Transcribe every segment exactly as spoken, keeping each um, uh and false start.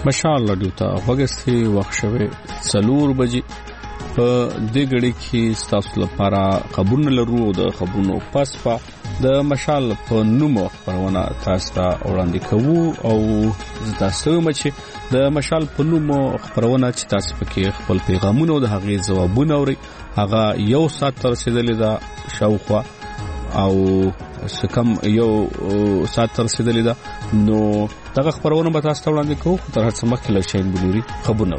مشال رادیو ته وګورئ وخت شوه څلور بجې په دې غړي کې تاسو لپاره خبرونه لرو د خبرونو پس په د مشال په نوم خبرونه تاسو ته وړاندې کوو او تاسو مچ د مشال په نوم خبرونه چې تاسو پکې خپل پیغامونه او د هغې ځوابونه اوري هغه یو ساعت تر رسیدلې ده شاوخوا او سکم یو ساعت تر رسیدلې ده نو دغه خبرونه به تاسو ته وړاندې کوو تر هڅه مخکې له شین بنوري خبرونه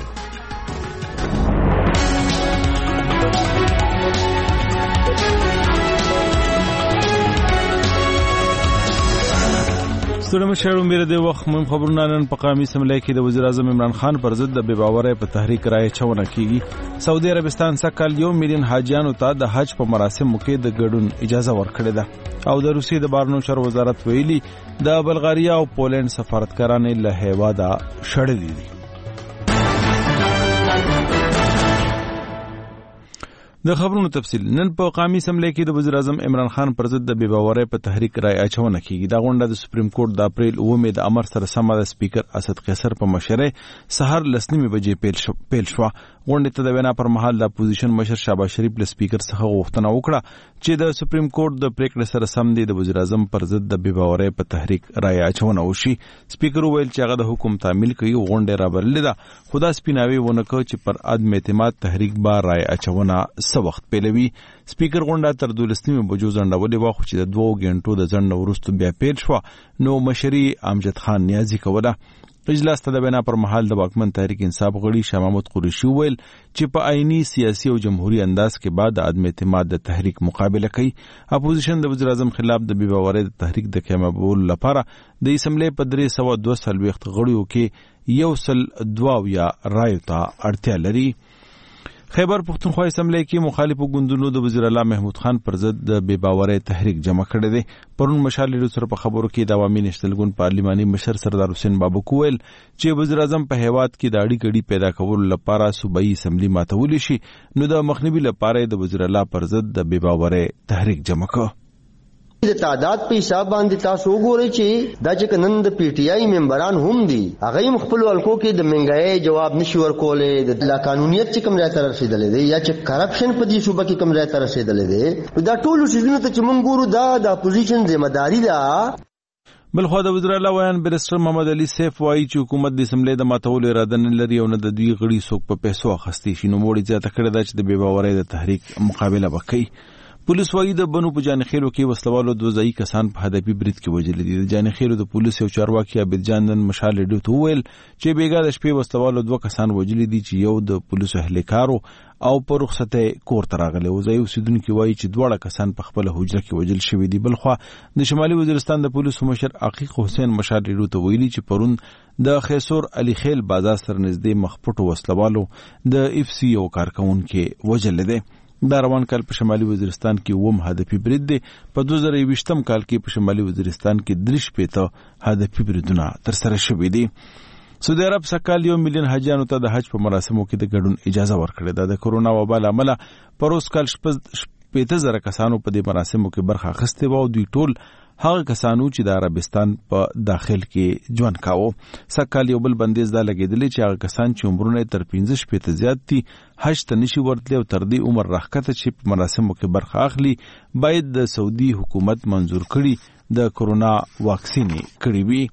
ستړي شهرو میره د وخت مهم خبرونه نن په قومي اسمبلی کې د وزیر اعظم عمران خان پر ضد د بې باورۍ په تحریک رائے چونه کیږي. سعودي عربستان سکهال یو میلیون حاجیانو ته د حج په مراسمو کې د ګډون اجازه ورکړې ده او د روسیې د بهرنیو چارو وزارت ویلي د بلغاریا او پولند سفارتکاران له هیواده شړلي دي. د خبرونو تفصیل نن په قومي اسمبلی کې د وزیر اعظم عمران خان پر ضد د بې باورۍ په تحریک رائے اچونه کیږي. دا غونډه د سپریم کورټ د اپریل اوومې د امر سره سم د سپیکر اسد قیصر په مشرۍ سحر لسنیمې بجې پیل شو پیل شو غونډه ته د وینا پر مهال د اپوزیشن مشر شهباز شریف له سپیکر څخه غوښتنه وکړه چې د سپریم کورټ د پریکړې سره سم دی د وزیر اعظم پر ضد د بې باورۍ په تحریک رائے اچونه وشي. سپیکر وویل چې هغه د حکم تعمیل کوي غونډه رابللې ده خدا سپیناوي ونه کو چې پر عدم اعتماد تحریک با رائے اچونه څه وخت پیلوي. سپیکر غونډه تر دولسنیمې بجو ځنډولې وه خو چې د دوو غنټو د ځنډ وروسته بیا پیل شوه نو مشري امجد خان نیازي کوله. اجلاس ته د بنا پر مهال د واکمن تحریک انصاف غړي شاه محمود قریشي ویل چې په آئینی سیاسي او جمهوریت انداز کې بعد عدم اعتماد د تحریک مقابله کوي. اپوزیشن د وزیر اعظم خلاف د بې باورۍ د تحریک د کمولو لپاره د اسمبلی په درې سوه دوه څلوېښت غړیو کې یو سل دوه یا رایو ته اړتیا لري. خیبر پختونخوا اسمبلی کې مخالفو ګوندونو د وزیر اعلی محمود خان پر ضد د بې باورۍ تحریک جمع کړی دی. پرون مشال لیډر سره په خبرو کې د عوامي نشتل ګوند پارلیماني مشر سردار حسین بابک ویل چې وزیر اعظم په هیواد کې د اړیکې ډی پیدا کولو لپاره صوبایي اسمبلی ماتولی شي نو د مخنیوي لپاره د وزیر اعلی پر ضد د بې باورۍ تحریک جمع کړ. د تعداد په حساب باندې تاسو وګورئ چې دا چې نن د پی ټی آی ممبران هم دي هغه هم خپل ولکو کې د منګای جواب نشي ورکولې د لا قانونیت چې کوم ځای ته رسیدلې دي یا چې کرپشن په دې صوبه کې کوم ځای ته رسیدلې دي دا ټول شیزونه ته چې مونږ ګورو دا د اپوزیشن ذمہ داری ده. بلخوا د وزیر اعلی ویان بیرسټر محمد علي سیف وایي چې حکومت د اسمبلی د ماتولو اراده نه لري او نه د دوی غړي څوک په پیسو اخیستی شي نو موړي زیاته کړې ده چې د بې باورۍ د تحریک مقابله وکړي. پولیس وایي د بنو په جانخیلو کې وسلوالو دوه ځایي کسان په هدفي برید کې وژلي دي. د جانخیلو د پولیس یو چارواکي عابد جان نن مشال لیډر ته وویل چې بیګا د شپې وسلوالو دوه کسان وژلي دي چې یو د پولیسو اهلکارو او په رخصتۍ کور ته راغلی و. ځایي اوسېدونکي وایي چې دواړه کسان په خپله حجره کې وژل شوي دي. بلخوا د شمالي وزیرستان د پولیسو مشر عقیق حسین مشال لیډر ته ویلي چې پرون د خیسور علي خیل بازار سره نږدې مخپټو وسلوالو د اف سی یو کارکونکي وژلی دی. دا روان کال په شمالي وزیرستان کې اووم هدفي برید دی. په دوه زره یوویشتم کال کې په شمالي وزیرستان کې درې شپېته هدفي بریدونه ترسره شوي دي. سعودي عرب سکهال یو میلیون حاجیانو ته د حج په مراسمو کې د ګډون اجازه ورکړې ده. د کرونا وبا له امله پروس کال شپېته زره کسانو په دې مراسمو کې برخه اخیستې وه او دوی ټول هغه کسانو چې د عربستان په داخل کې ژوند کاوه. سکهال یو بل بندیز دا لګېدلی چې هغه کسان چې عمرونه یې تر پنځه شپېته زیات دي حج ته نشي ورتلی او تر دې عمر راښکته چې په مراسمو کې برخه اخلي باید د سعودي حکومت منظور کړي د کرونا واکسین کړي وي.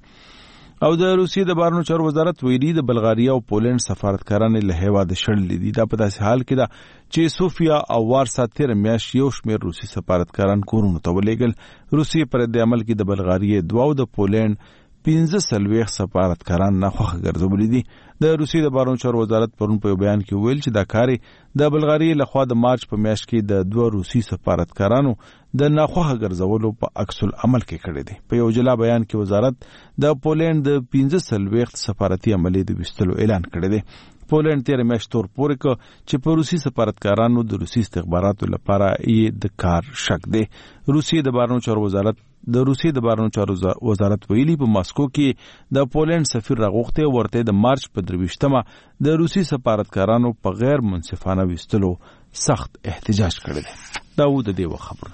او د روسیې د بهرنیو چارو وزارت ویلي د بلغاریا او پولند سفارتکاران له هیواده شړلي دي. دا په داسې حال کې ده چې سوفیا او وارسا تېره میاشت یو شمېر روسي سفارتکاران کورونو ته ولېږل. روسیې پر دې عمل کې د بلغاریې دوه او د پولند پنځه څلوېښت سفارتکاران ناخوښه ګرځولي دي. د روسیې د بهرنیو چارو وزارت پرون په یو بیان کې ویل چې دا کار د بلغاریې لخوا د مارچ په میاشت کې د دوه روسي سفارتکارانو د ناخوښه ګرځولو په عکس العمل کې کړی دی. په یو جلا بیان کې وزارت د پولند د پنځه څلوېښت سفارتي عملې د ویستلو اعلان کړی دی. پولند تېره میاشت تور پورې کړ چې په روسي سفارتکارانو د روسي استخباراتو لپاره یې د کار شک دی. روسیې د بهرنیو چارو وزارت د روسیې د بهرنیو چارو وزارت ویلي په ماسکو کې د پولند سفیر راغوښتی ورته د مارچ په درویشتمه د روسي سفارتکارانو په غیر منصفانه ویستلو سخت احتجاج کړی دی. دا و د دې وخت خبرونه.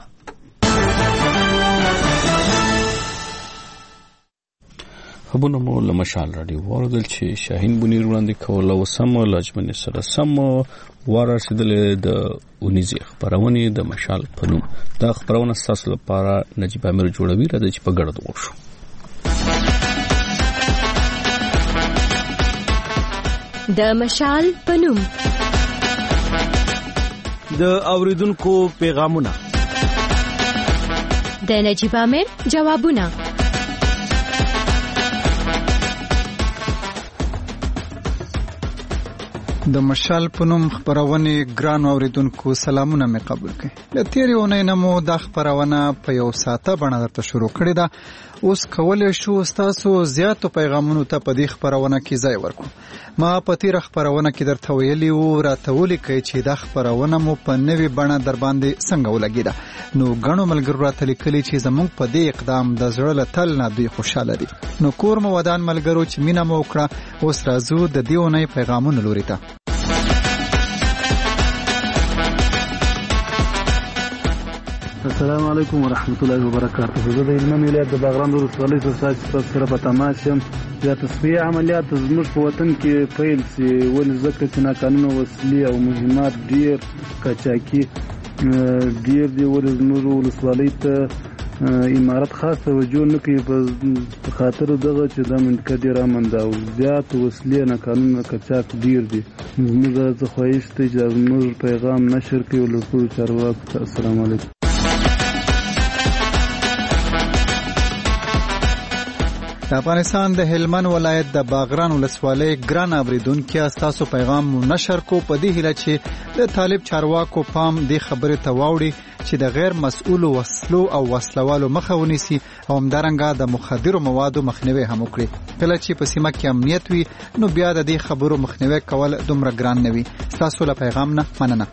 خبرونه مو له مشال رادیو ورغل چې شاهین بنیر وړاندې کول او سم لجمن سره سم ورسېدل د اونیزي خبرونه د مشال په نوم دا خبرونه تاسو لپاره نجيب امیر جوړوي راځي چې په ګډه وښو. د مشال په نوم د اوریدونکو پیغامونه د نجيب امیر جوابونه د مشال پنوم خبرونه ګران اوریدونکو سلامونه مې قبول کړئ. د تیرې اونۍ نمو د خبرونه په یو ساعته باندې درته شروع کړې ده. اوس کولای شو تاسو زیاتو پیغامونو ته په دې خبرونه کې ځای ورکړو. ما په تیر خبرونه کې درته ویلي وو راته ولیکئ چې د خبرونه مو په نوې بڼه در باندې څنګه ولګېده. نو ګڼو ملګرو راته لیکلي چې زموږ په دې اقدام د زړه له تل نه دوی خوشاله دي. نو کور مو ودان ملګرو چې مینه مو وکړه. اوس راځو د دې اونۍ پیغامونو لوري ته. السلام علیکم ورحمت الله وبرکاته. زه د هلمند ولایت د باغران ولسوالۍ څخه تاسو سره په تماس یم. یا تصفیه عملیات زموږ په وطن کې پیل سي ولې ځکه چې ناقانونه وسلې او مهمات ډیر قاچاقي ډیر دی. ولې زموږ ولسوالۍ ته امارت خاص توجه نه کوي په خاطر دغه چې د منطقه ډیره امن ده او زیات وسلې ناقانونه قاچاق ډیر دي. زموږ زه خواهش دی چې زموږ پیغام نشر کړي ولسوالۍ چارواکو ته. السلام علیکم. د افغانستان د هلمند ولایت د باغران ولسوالۍ ګران اوریدونکو تاسو پیغام نشر کو په دې هیله چې د طالب چارواکو پام دې خبره ته واوړي چې د غیر مسؤل وسلو او وسلوالو مخه ونیسي او همدارنګه د مخدرو موادو مخنیوي هم وکړي. کله چې په سیمه کې امنیت وي نو بیا د دې خبرو مخنیوي کول دومره ګران نه وي. تاسو له پیغام نه مننه.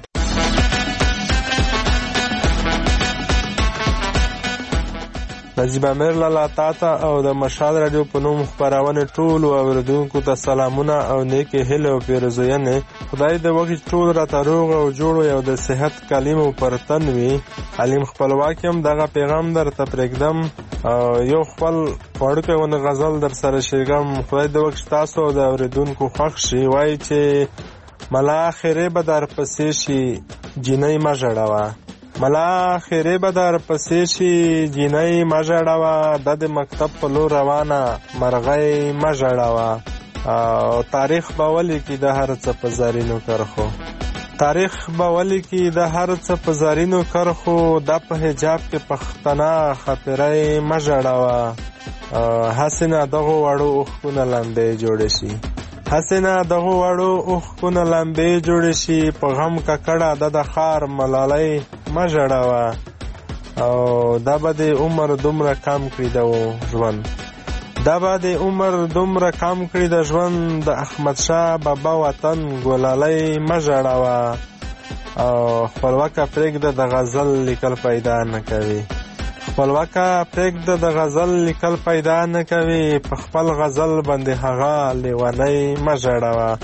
نجيب امیر لالا تاته او د مشال رادیو په نوم خبرونه ټول اوریدونکو ته سلامونه او نیکی هیله او پیرزوینه. خدای دې وکړي ټول راته روغ او جوړ او د صحت کلمو پرتن وي. علیم خپلواک هم دغه پیغام درته پرېږدم او یو خپل وړوکی ونه غزل در سره شریکم. خدای دې وکړي تاسو د اوریدونکو خوښ شي. وایي چې ملا خیره به در پسې شي جنۍ ما ژړوه. ملا خیره به در پسې شي جنۍ ما ژړوه. د مکتب په لور روانه مرغۍ ما ژړوه. او تاریخ به ولیکي د هر څه په زرینو کرښو. تاریخ به ولیکي د هر څه په زرینو کرښو. د په حجاب کې پښتنه خاطرې ما ژړوه. هسې نه دغو وړو اوښکونه لمبې جوړې شي. هسې نه دغو وړو اوښکونه لمبې جوړې شي. په غم ککړه د د ښار ملالۍ ما ژړوه. او دا به د عمر دومره کم کړي د ژوند. دا به د عمر دومره کم کړي د ژوند. د احمدشاه بابا وطن ګلالۍ ما ژړوه. او خپلواکه پرېږده د غزل لیکل پیدا نه کوي. خپلواکه پرېږده د غزل لیکل پیدا نه کوي. په خپل غزل باندې هغه لیونۍ ما ژړوه.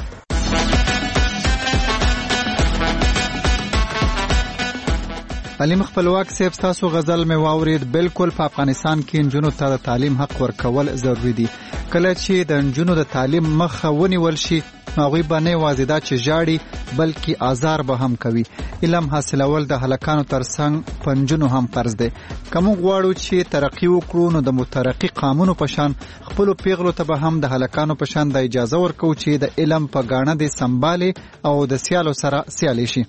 علیم خپلواک صاحب تاسو غزل مې واورید. بالکل په افغانستان کې نجونو ته د تعلیم حق ورکول ضروری دي. کله چې د نجونو د تعلیم مخه ونیول شي هغوی به نه یوازې دا چې ژاړي بلکې آزار به هم کوي. علم حاصلول د هلکانو ترڅنګ په نجونو هم فرض دی. که موږ غواړو چې ترقي وکړو نو د مترقي قانونو په شان خپلو پیغلو ته به هم د هلکانو په شان د اجازه ورکوو چې د علم په ګاڼه دې سمبالي او د سیالو سره سیالي شي.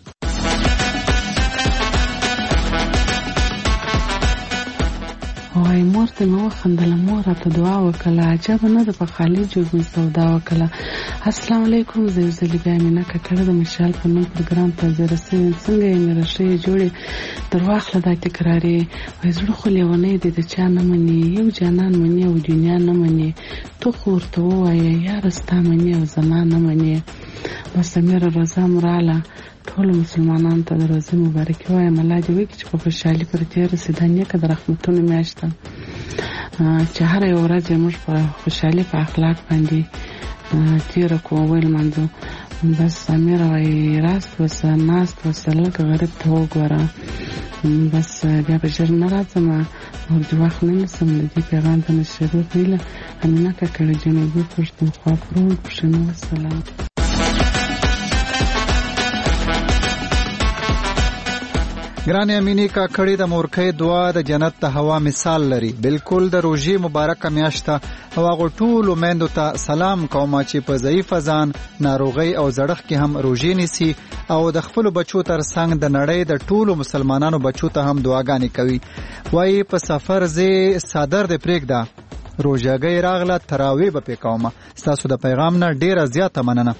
وای مور ته مو خندله. مور ته دعا وکړه. عجب نه ده په خالي جوړ مې سودا وکړه. السلام علیکم. زه زلی بیا مینه ککړه د مشال په نوم پروګرام ته زه رسېږم. څنګه یې مې راشي جوړې در واخله دا تکرارې. وای زړه خو لیونی دی د چا نه مني. یو جانان مني او دنیا نه مني. تو خو ورته ووایه یاره ستا مني او زما نه مني. بس میره روزه مراله ټول مسلمانانو ته د روزې مبارکي وایم. الله دې وکړي چې په خوشحالي پر تېره سي. دا نیکه د رحمتونو میاشت ده چې هره یو ورځ موږ په خوشحالي په اخلاق باندې تېره کړو ولمانځو. بس امیر وایي راست وسه ناست وسه لږ غریب ته وګوره. بس بیا به ژر نه راځم نور د وخت نه نیسم. د دې پیغام ته نشریدو په هیله امینه کاکړه جنوبي پښتونخوا پروان پښتنو سلام. ګران امینی کاکړي د مورکۍ دعا د جنت ته هوا مثال لري. بالکل د روژې مبارکه میاشته او هغه ټول میندو ته سلام کوم چې په ضعیف ځان ناروغي او زړښت کې هم روژې نیسي او د خپل بچو تر څنګ د نړۍ د ټولو مسلمانانو بچو ته هم دعاګانې کوي. وایي په سفر زه صادر د پرېږده روژهګۍ راغله تراویح به پې کومه. ستاسو د پیغام نه ډیره زیاته مننه.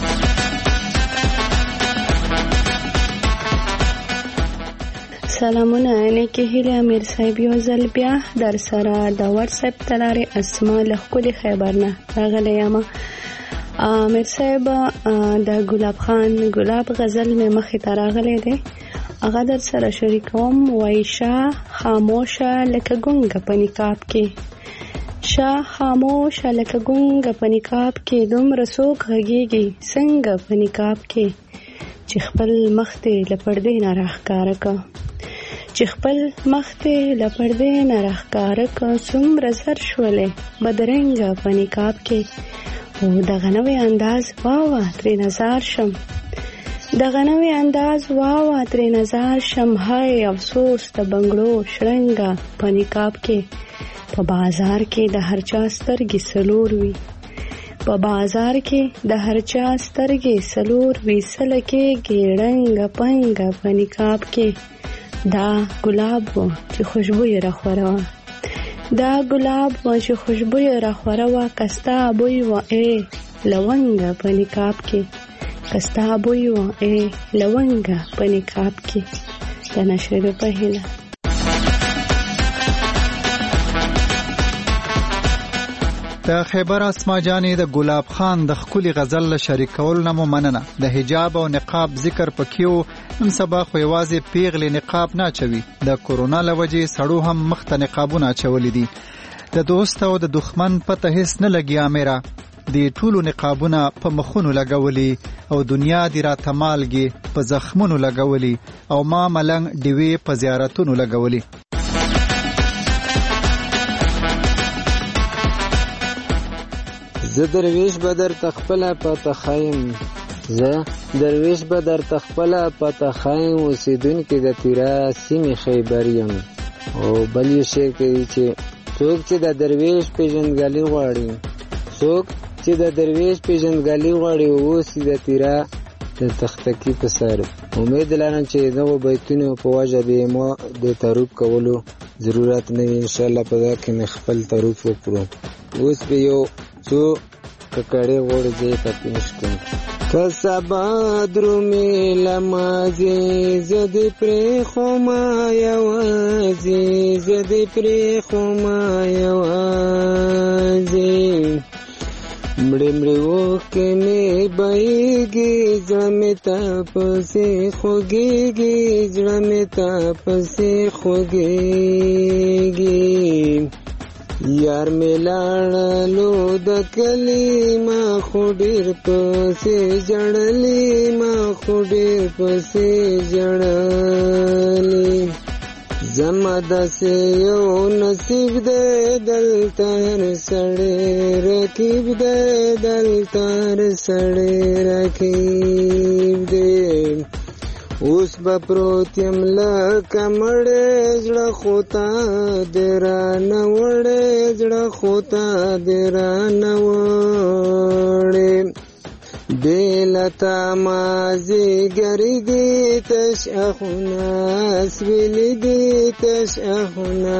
سلامونه نیکی هیله امیر صاحب یو ځل بیا در سره د واتس اپ تلارې اسما له ښکلي خیبر نه راغلی یم. امیر صاحب د ګلاب خان ګلاب غزل مې مخې ته راغلی دی، هغه در سره شریکوم. وایي شاه خاموشه لکه ګونګه په نقاب کې، شاه خاموشه لکه ګونګه په نقاب کې، دومره څوک غږیږي څنګه په نقاب کې، چې خپل مخ دې له پردې نه راښکاره که، چې خپل مخ دې له پردې نه راښکاره که، څومره زر شولې بدرنګه په نقاب کې. او دغه نوی انداز واوه ترې نظر شم، دغه نوی انداز واوه ترې نظر شم، هی افسوس د بنګړو شرنګه په نقاب کې. په بازار کې د هر چا سترګې سلور وي، په بازار کې د هر چا سترګې سلور وي، سله کېږي ړنګه پنګه په نقاب کې. دا ګلاب و چې خوشبوی را خوره وه، دا ګلاب و چې خوشبوی را خوره وه، کستا بوی و ای لونګه په نقاب کې، کستا بوی و ای لونګه په نقاب کې. د نشر په هیله. د خیبر اسما جانې د ګلاب خان د ښکلي غزل له شریکول نه مو مننه. د حجاب او نقاب ذکر پکې و، نن سبا خو یوازې پیغلې نقاب نه اچوي، د کورونا له وجې سړو هم مخ ته نقابونه اچولي دي. د دوست او د دښمن پته هیڅ نه لګي امیره، د ټولو نقابونه په مخونو لګولي او دنیا دی را تمالګي په زخمونو لګولي او ما ملنګ ډیوې په زیارتونو لګولي. زه درویش به در تخپله پته خایم، زه درویش به در تخپله پته خایم، اوسیدونکي د تیرا سیمې خیبر یم. او بل یو شعر کوي چې څوک چې د درویش پیژندګالي غواړي، څوک چې د درویش پیژندګالي غواړي اوسي د تیرا د تختکی په سر. امید لرم چې دغه بیتونو په وجه به ما د تعارف کولو ضرورت نه وي. ان شاء الله په دا کې مې خپل تعارف وکړو. اوس به یو څو ککړې ورځې ته پیش کوم. که سبا درومې لمازې زه دې پرېښومه یوازې، زه دې پرېښومه یوازې، مړې مړې اوښکې مې بهېږي، زړه مې تا پسې خوږېږي، زړه مې تا پسې خوږېږي. یار مې لاړلو د کلي ما خو ډېر پسې ژړلې، ما خو ډېر پسې ژړلې. زما داسې یو نصیب دی دلته هر سړی رقیب دی، دلته هر سړی رقیب دی. اوس به پروت یم لکه مړی، زړه خو تا دې رانه وړی، زړه خو تا دې رانه وړی. بې له تا مازدیګرې دي تش اخونه سویلي دي، تش اخونه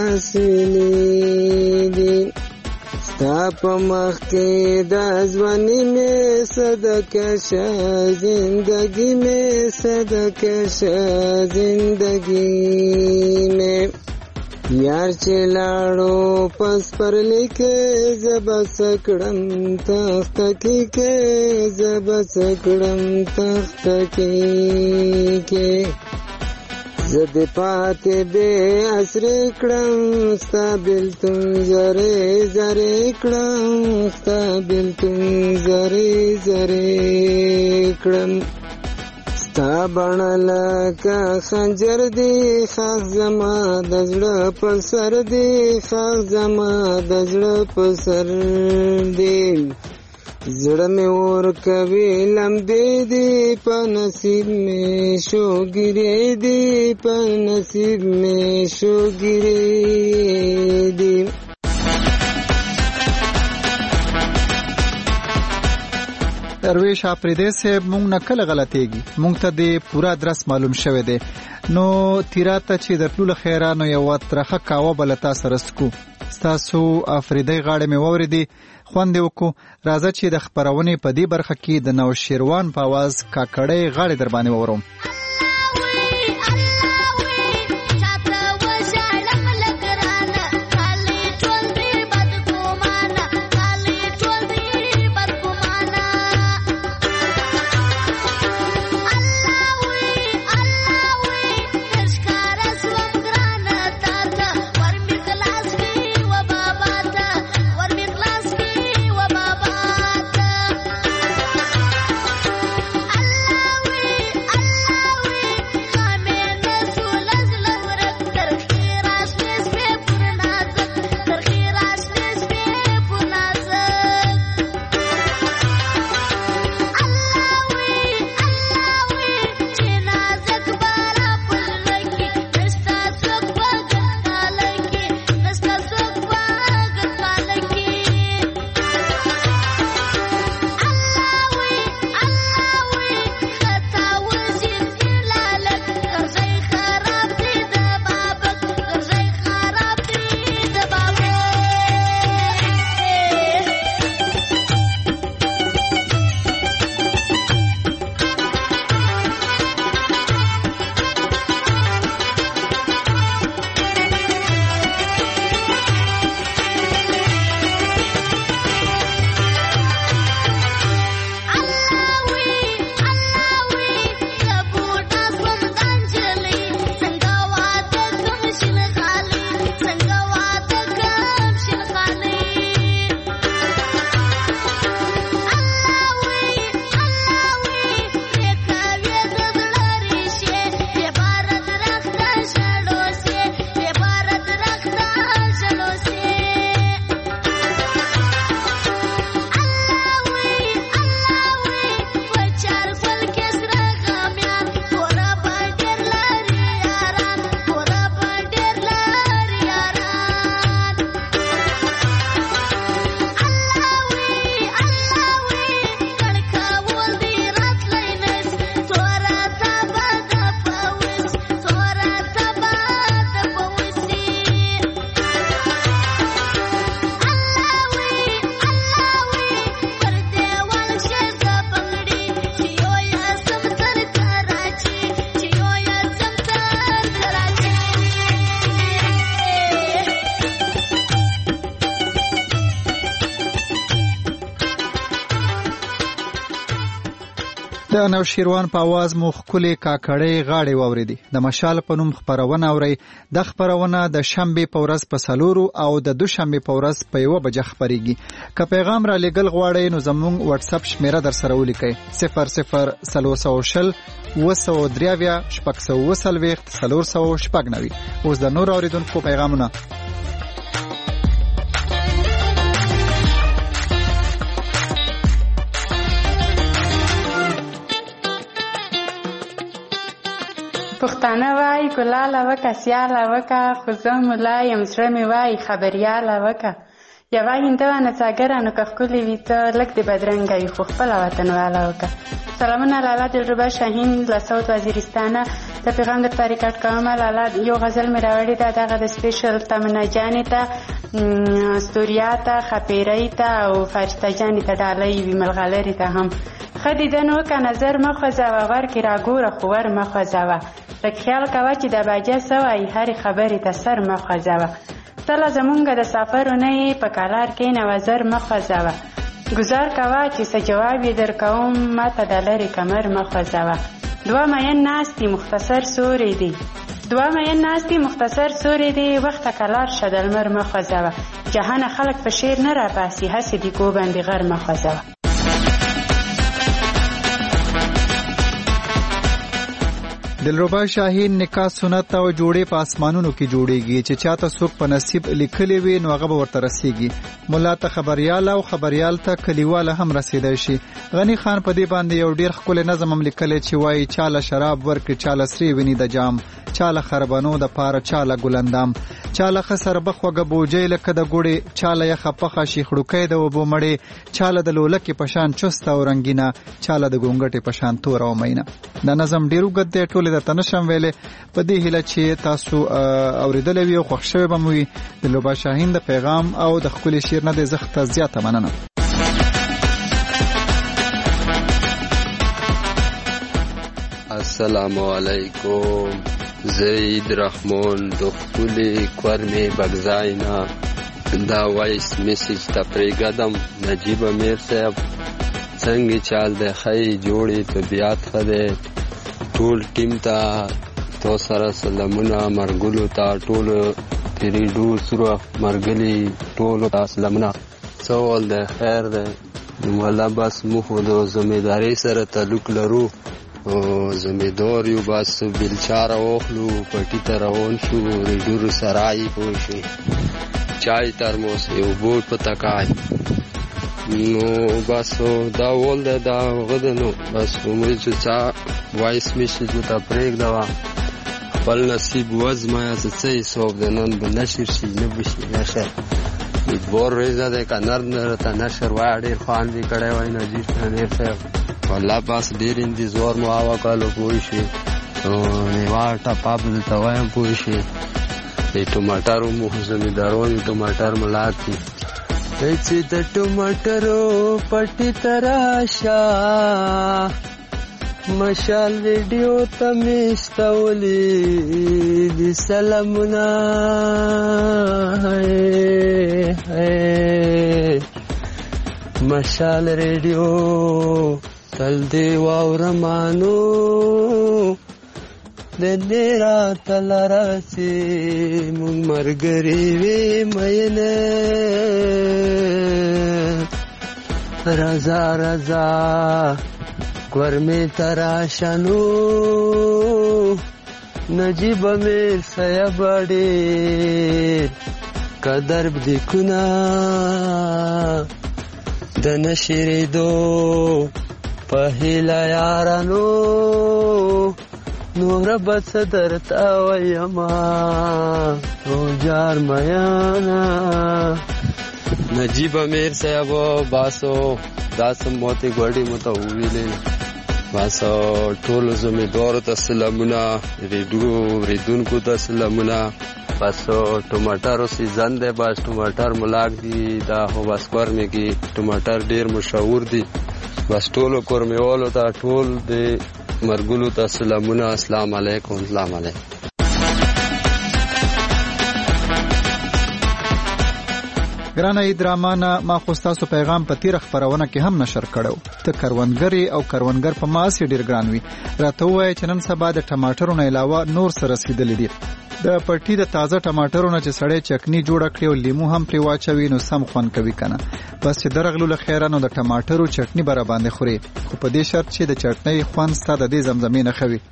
سویلي دي. ستا په مخ کې د ځواني مې صدقه شه، زندګي مې صدقه شه، زندګي مې. یار چې لاړو پس پرلې کې زه به څه کړم تخته کې، زه به څه کړم تخته کې. زه دې پاتې بې اسرې کړم، ستا بېلتون زرې زرې کړم، ستا بېلتون زرې زرې کړم. ستا بڼه لکه خنجر دی ښخ زما د زړه په سر دی ښخ زما د زړه په سر دی زړه مې ورکوي لمبې دي په نصیب مې شوګیرې دي په نصیب مې شوګیرې دي. درویش آفریدی صاحب مونږ نه کله غلطیږي، مونږ ته د پورا درس معلوم شوی دی. نو تیرا ته چې د ټولو خیرانو یو ترخه کاوه بل تاسو رسکو ستاسو آفریدی غاړه مې ووریدي خوند وکړو. راځه چې د خبرونې په دې برخه کې د نوشیروان په आवाज کاکړې غاړه در باندې وورم. د نوشیروان په आवाज مو خولي کاکړې غاړې ووريدي. د مشال په نوم خبرونه اوري. د خبرونه د شنبه په ورځ په سلورو او د دوشنبه په ورځ په یو بجه خبريږي. که پیغام را لګل غواړئ نو زموږ واتس اپ شمیره در سره ولیکئ صفر صفر سلوسوشل وسو دریاویا شپږ سو وسلويخت سلور سو شپږ نوي. اوس د نور اوریدونکو پیغامونه. پښتانه وای ګلاله وکه سیاله وکه خو زه ملا یم زړه مې وای خبریاله وکه یوه هندوه نڅاګره نو که ښکلې وي ته لږ د بدرنګه یي خو خپله وطنواله وکه. سلامونه لالا دلربه شاهین له ساوت وزیرستانه. د پیغام درته ریکارډ کومه لالا یو غزل مې راوړې ده دغه د سپیشل تمنا جانې ته ستوریا ته خپیرۍ ته او فرشته جانې ته ډالۍ وي ملغلرې ته هم ښه دیدن وکه نظر مه خوځوه ور کې راګوره خو ور مه خوځوه لږ خیال کوه چې د باجه څه وایي هرې خبرې ته سر مه خوځوه تله زمونږ د سفرو نه یې په کالار کښېنوه زر مه خوځوه ګزار کوه چې څه جواب یې در کوم ما ته د لرې کمر مه خوځوه دوه مین ناستې مختصر سورې دي دوه مین ناستې مختصر سورې دي وخته کلار شه د لمر مه خوځوه جهانه خلک په شعر نه راباسي هسې د کو باندې غر مه خوځوه. دلربا شاهین نکاح سنت او جوړې په اسمانونو کې جوړيږي چې چاته څوک په نصیب لیکلي وي نو هغه ورته رسیږي مولا ته خبريال او خبريال ته کلیواله هم رسیدای شي غنی خان په دې باندې یو ډیر خپل نظم هم لیکلی چې وایي چاله شراب ورکړي چاله سری ویني د جام چاله خربانو د پاره چاله ګلندام چاله خسر بخوګه بوجې لکه د ګوړې چاله یې خپخه شي خړوکې د وبو مړې چاله د لولکې پشان چست او رنگینا چاله د ګونګټې پشان تور او مینا دا نظم ډیرو ګد ټوله د تنشم ویلې په دې هله چې تاسو اوریدل وی او خوښ شوی بموي د لوبا شاهین د پیغام او د خپل شعر نه د زخت زیاته مننه. السلام علیکم زید رحمان د خپل کورمه بغزاینا دا وایس میسج ته پریګدم نجیب امیر صاحب څنګه چال د خی جوړې طبيعت خده ټول ټیم ته تو سره سلامونه مرګلو ته ټول تیری ډور سره مرګلی ټول ته سلامونه سوال د خیر ده ولا بس مخ د ځمېداري سره تعلق لرو او زمیدار یو بس بیلچاره واخلو پټی ته روان شو ریډور سرای پوه شي چای ترموس یو بوټ په تکای نو بس دا ول دا غدنو بس عمر چې چا وایس میسج ته پریک دا خپل نصیب وزما څه حساب د نن بل نشر شي نه بشي نشر بور ریزه د کنار نه ته نشر واړې خوان دي کړه وای نه جی نه صاحب والله بس ډیر انتظار مو آوا کالو پوه شي او نیوا ټاپا په ته وایم پوه شي د ټماټرو مو زمیدارونی ټماټر ملاتی چې د ټماټرو پټی تراشا مشال ویډیو ته میستولی دی سلامونه مشال ریډیو تل دی واورمانو د دیرا تل راسی مونږ مرګري وی مینه رضا رضا ورمه تراشنو نجیب امیر صاحب ډېر قدر دې کنا د نشری دو پهلا یارانو نور بس درت اویما روجار میانا نجیب امیر صاحب باسو داسم موتی ګوډي مته ویلې باسو ټول زمیدار ته سلامونه ریډو ریدونکو ته سلامونه باسو ټماټر سیزن دی بس ټماټر ملاک دی دا هو بس کورمه کې ټماټر ډیر مشهور دی بس ټول کورمیوالو ته ټول دی مرګلو ته سلامونه السلام علیکم السلام علیکم ګرانه ایدرامانه ما خو تاسو پیغام په تیر خبرونه کې هم نشر کړو ته کروندګری او کروندګر په ماس ډیر ګران وي راته وای چې نن سبا د ټماټرو نه علاوه نور سره رسیدلې دي د پټي د تازه ټماټرو نه چې سړی چکنی جوړ کړي او لیمو هم پری واچوي نو سم خوان کوي کنه بس چې درغلو له خیره نو د ټماټرو چټنی برا باندې خوري خو په دې شرط چې د چټنی خوان ستاده د زمزمې نه خوي.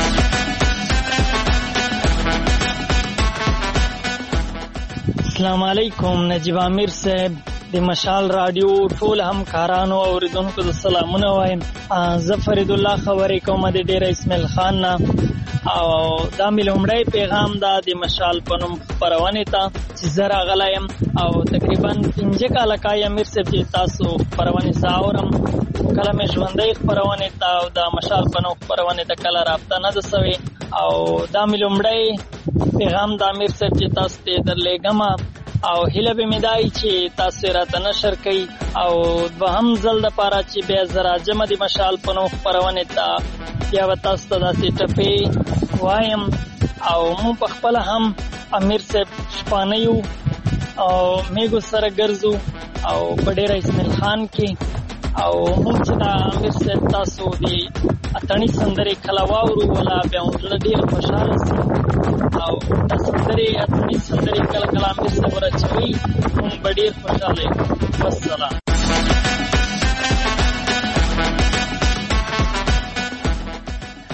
السلام علیکم نجیب امیر صاحب د مشال رادیو ټول همکارانو او اوریدونکو د سلامونه وایم. زه فرید الله خبرې کوم د ډیر اسماعیل خان نه او دا مې لومړی پیغام دا د مشال په نوم خپرونې ته چې زه راغلی یم او تقریبا پنځه کاله کای امیر صاحب چې تاسو خپرونې زه اورم کله مې ژوندۍ خپرونې ته او د مشال په نوم خپرونې ته کله رابطه نه ده سوې او دا مې لومړی پیغام د امیر صاحب چې تاسو ته درلېږم او هیله به مې دای چې تاسو راته نشر کړئ او دوهم ځل دپاره چې بیا زه راځم د مشال په نوم خپرونې ته بیا به تاسو ته داسې ټپې وایم او مونږ په خپله هم امیر صاحب شپانه یو او میږو سره ګرځو او په ډېره اسماعیل خان کې او مونږ چې دا امیر صاحب تاسو د اتڼي سندرې کله واورو ولا بیا مونږ ډېر خوشحاله سو او دا سندرې اتڼي سندرې کله کله امیر صاحب راچوي مونږ به ډېر خوشحاله یو. والسلام.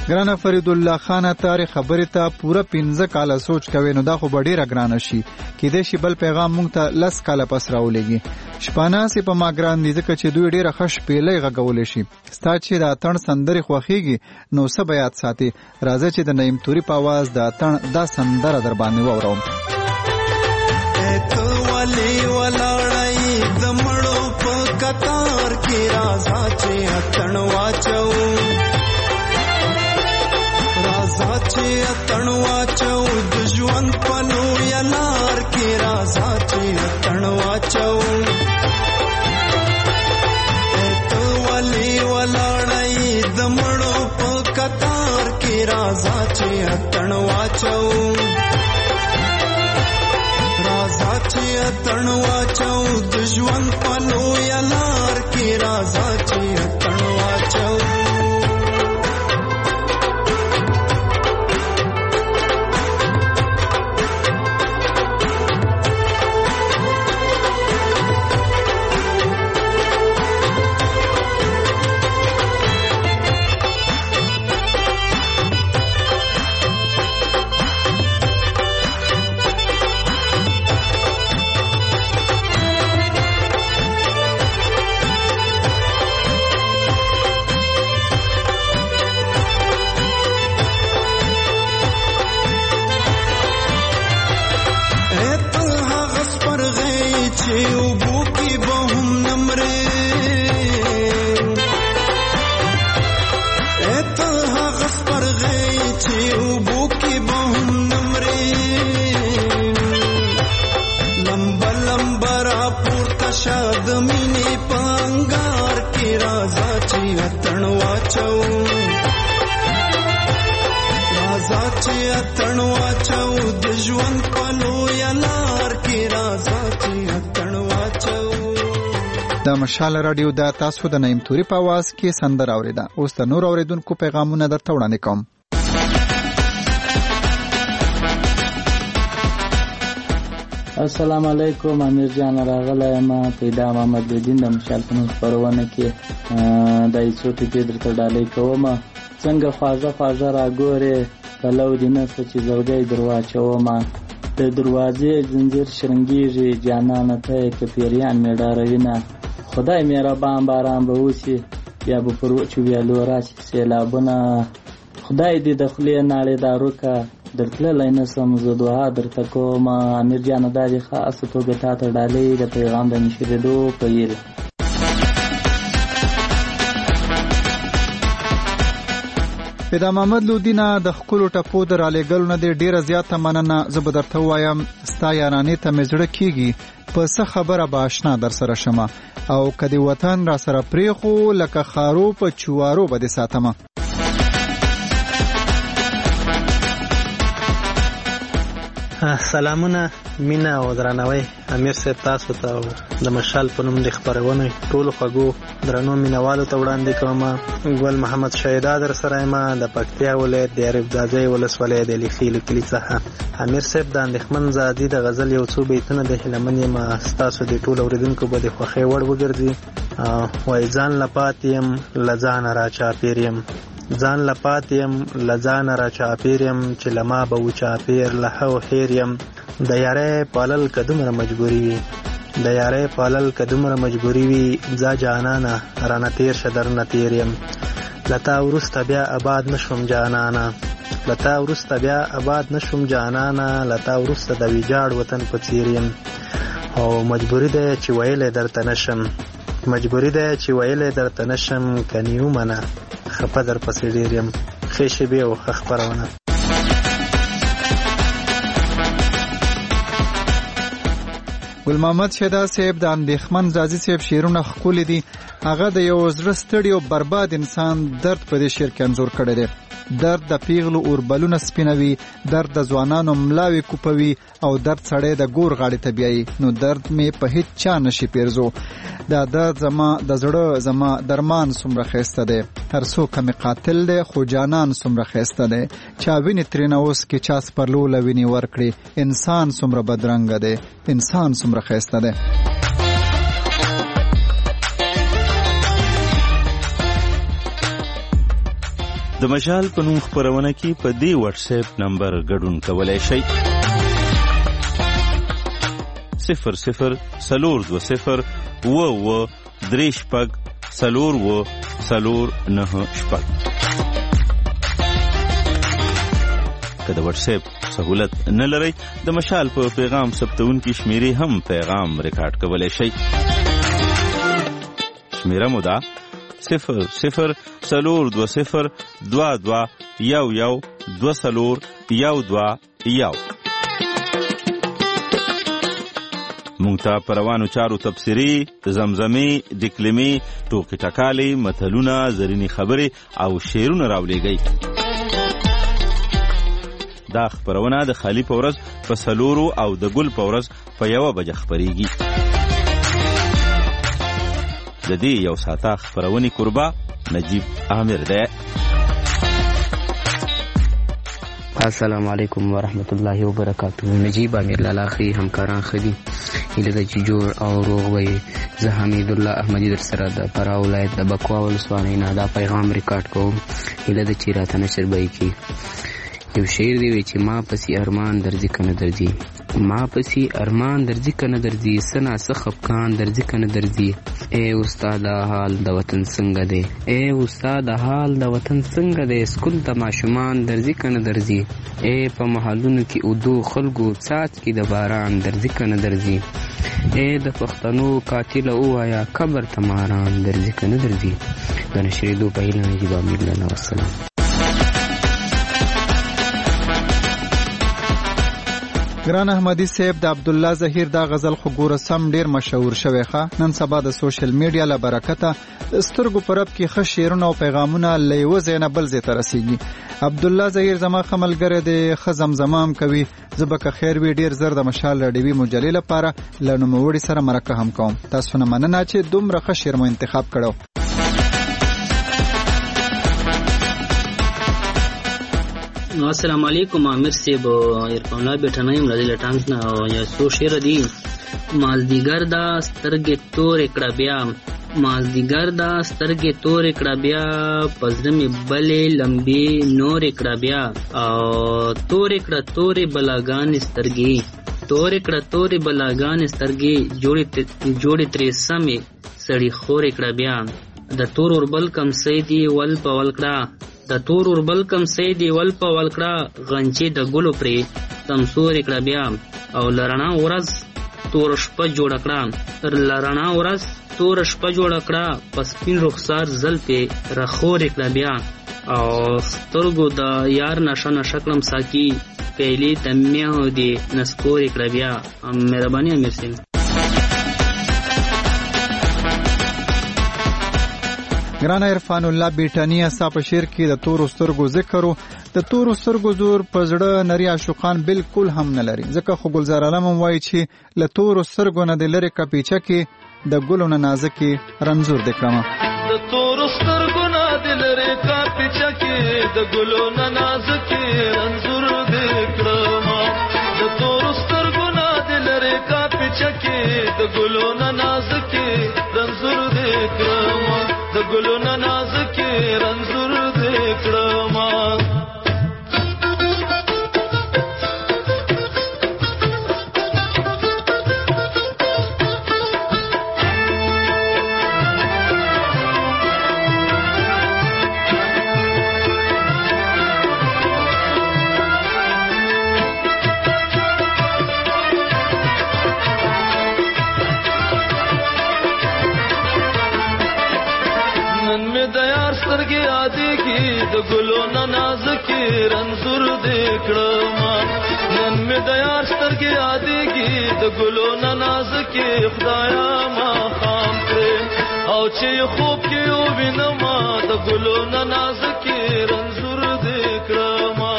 ګرانه فرید الله خان تاریخ خبره ته پوره پنځه کاله سوچ کوي نو دا خو ډیره ګرانه شي کېدې شي بل پیغام مونږ ته لس کاله پس راولېږي شپانه سي په ما ګران دي ځکه چې دوی ډیره خش پیلې غږولې شي ستا چې د اتڼ سندرې خوښيږي نو څه بیات ساتي راځي چې د نعیم توري په आवाज د اتڼ دا سندره در باندې ووروم ته ولي ولاړی د مړو په کتار کې راځه چې اتڼ واچو راځه چې اتڼ واچو د ژوند په لویه لار کې راځه چې اتڼ واچو ته ولي ولاړی د مړو په کتار کې راځه چې اتڼ واچو راځه چې اتڼ واچو د ژوند په لویه لار کې راځه چې اتڼ واچو د مشال رادیو د تاسو د نعیم توري په आवाज کې سندر اوریدا اوس د نور اوریدونکو پیغامونه درته وړاندې کوم السلام علیکم امیر جان راغلی ما پیدا محمد الدین د مشال په خبرونه کې د ایڅوټي په درته ډالۍ کوم څنګه خواږه خواږه راګوره کلو دینه چې زوګي درواچو ما د دروازې زنجیر شرنګیږي جانانه ته کې پیریان مې ډاروینه خدای مهربان باران به وسی یا به پر وچو ویالو راشي سیلابونه خدای دې د خلې ناړې دارو کا درتللی نسم زه دعا درته کوم امیر جان دا دې خاصه توګه تا ته ډالۍ د پیغام د نشریدو په یل پیدا محمد لودینا د خپل ټپو در علیګل نه ډیره زیاته مننه زه به درته وایم ستا یارانې ته مزړه کیږي په څه خبره به آشنا در سره شمه او کدی وطن را سره پریخو لکه خارو په چوارو به دې ساتمه سلامونه مینا او درناوی امیر صاحب تاسو ته د مشال په نوم د خبرونه ټول خوګو درنو مینوالو ته وړاندې کوم ګل محمد شهیدا در سره ما د پکتیا ولایت د عرب دازي ولسوالۍ د لیخیل کلی څخه امیر صاحب د اندخمن زادي د غزل یو څو بیتونه د هلمنې ما تاسو د ټول اوریدونکو به د خوخي وړ وګرځي وای ځان لپاتیم لزان را چا پیریم ځان لپاتیم لزان را چا پیریم چې لما به و چا پیر له هیریم د یاره پالل کدمره مجبوری وي د یاره پالل کدمره مجبوری وي ځا جانانا رانه تیر شدر نه تیریم لتا ورسته بیا آباد نشوم جانانا لتا ورسته بیا آباد نشوم جانانا لتا ورسته د ویجاړ وطن په څیریم او مجبوری ده چې ویلې درته نشم مجبوری ده چې ویلې درته نشم کنیو منه خپه در پسې ډیر یم خېشې به او خبرونه ګل محمد شهدا صاحب د اندخمن زازي صاحب شیرونه خپل دي هغه د یو زړه ستړي او برباد انسان درد په دې شعر کې انځور کړی دی درد د پیغلو اوربلونه سپینوي درد د ځوانانو ملاوي کوپوي او درد سړی د ګور غاړي ته بیایي نو درد می په هیڅ چا نشي پیرزو دا درد زما د زړه زما درمان څومره خسته دی هر څوک می قاتل دی خو جانان څومره خسته دی چا ویني ترنه اوس کې چا سپرلو لویني ورکړي انسان څومره بدرنګ دی انسان څومره خسته دی د مشال په نوم خپرونه کې په دې واتس اپ نمبر ګډون کولای شئ صفر صفر سلور دو صفر و و درې شپږ سلور و سلور نه شپږ. که د واتس اپ سہولت نه لرئ د مشال په پیغام ثبتونکي شمیرې هم پیغام ریکارډ کولای شئ. شمیره مو ده صفر صفر سلور دو صفر دوا دوا یو یو دو سلور یو دوا یو. مونږ ته په روانو چارو تبصرې، زمزمې، دکلمې، ټوکې ټکالې، متلونه، زرینې خبرې او شعرونه راولېږئ. دا خپرونه د خالي په ورځ په څلورو او د ګل په ورځ په یوه بجه خپرېږي. د دې یو ساعته خپرونې کوربه نجیب عامر دی. السلام علیکم ورحمت الله وبرکاته. نجیب عامر لالا خي همکاران خدي هیله د چې جوړ او روغ وي. زه حمید الله احمدی در سره د فراه ولایت د بکوا ولسوالۍ نه دا پیغام ریکارډ کوم. هیله د چې راته نشر به کی یو شعر دی وی چې ما پسې ارمان درځي کنه درځي، ما پسې ارمان درځي کنه درځي، سنا سخفکان درځي کنه درځي. اے استاد حال د وطن څنګه دی، اے استاد حال د وطن څنګه دی، سکول د ماشومان درځي کنه درځي. اے په محلونو کې اودو خلکو څاڅ کې د باران درځي کنه درځي. اے د پښتنو قاتل وایا قبر ته ماران درځي کنه درځي. د نشریدو په هیله نجیب عامر لالا. والسلام. ګران احمدی صاحب د عبد الله ظهیر دا غزل خو ګوره سم ډیر مشهور شوی ښه. نن سبا د سوشل میډیا له برکته سترګو پرب کې ښه شعرونه او پیغامونه له یوه ځای نه بل ځای ته رسیږي. عبد الله ظهیر زما ښه ملګری دی، ښه زمزمه هم کوي. زه به که خیر وي ډیر زر د مشال راډیوي مجلې لپاره له نوموړي سره مرکه هم کوم. تاسو نه مننه چې دومره ښه شعر مو انتخاب کړو. السلام علیکم. عامر صاحب عرفان الله بیٹھنا یم لدی لټانګ نه یا سو شعر دی. مازدیګر دا سترګې تورې کړه بیا، مازدیګر دا سترګې تورې کړه بیا، پزړه مې بلې لمبې نورې کړه بیا. او تورې کړه تورې بلاګانې سترګې، تورې کړه تورې بلاګانې سترګې، جوړې جوړې ترې سمې سړي خورې کړه بیا. د تور اوربل کم سیدي ول په ول کړه، د تور اوربل کم سیدي ول په ول کړه، غنچې د ګلو پرې تمسورې کړه بیا. او لرنا ورځ تور شپه جوړه کړه، لرنا ورځ تور شپه جوړه کړه، په سپین رخسار زلفې رخورې کړه بیا. او سترګو د یار نشه نشه کړم ساقي، پیلې د میاهو دې نسکورې کړه بیا. مهرباني امیر صاحب. ګران عرفان الله بیٹانی اسا په شعر کې د تور سترګو ذکر او د تور سترګو زور په زړه نری عاشقان بالکل هم نه لري. ځکه خو ګلزار عالم وایي چې له تور سترګو نه د لری کپیچه کې د ګلو نه نازکي رنزور دکړه. د تور سترګو نه د لری کپیچه کې د ګلو نه نازکي رنزور دکړه. د تور سترګو نه د لری کپیچه کې د ګلو نه نازکي رنزور دکړه، د ګلو نه نازکي رنزور دکړه. د ګلو نه نازکي رنزور دکړه. نن مې د یار سترګې یادېږي د ګلو نه نازکي، خدایا ما خام کړې او چې خوب کې ووینم د ګلو نه نازکي رنزور دکړه.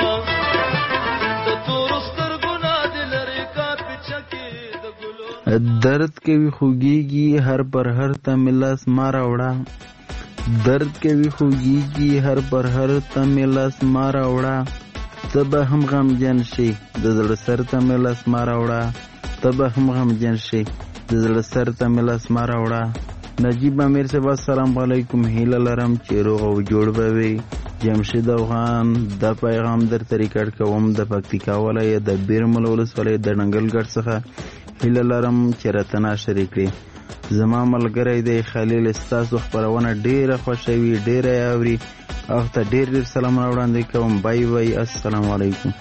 د تورو سترګو نه د لرې کاپیچه کې د ګلو درد کوي خوږیږي هر پر هر ته ملاس ما راوړه، درد کوي خوږیږي هر پر هر ته مې لاس ما راوړه. ته به هم غمجن شي د زړه سر ته مې لاس ما راوړه، ته به هم غمجن شي د زړه سر ته مې لاس ما راوړه. نجیب عامر صاحب السلام علیکم. هیله لرم چې روغ او جوړ به وي. جمشید افغان د پیغام در طریقه کوم د پکتیکا ولایت د بیرمل ولسوالۍ د ډنګلګړ څخه هیله لرم چې راته نشر کړي. زما ملګری دی خلیل، ستاسو خپرونه ډیره خوښوي، ډیره یې اوري. هغه ته ډیر ډیر سلامونه وړاندې کوم. بای بای، السلام علیکم.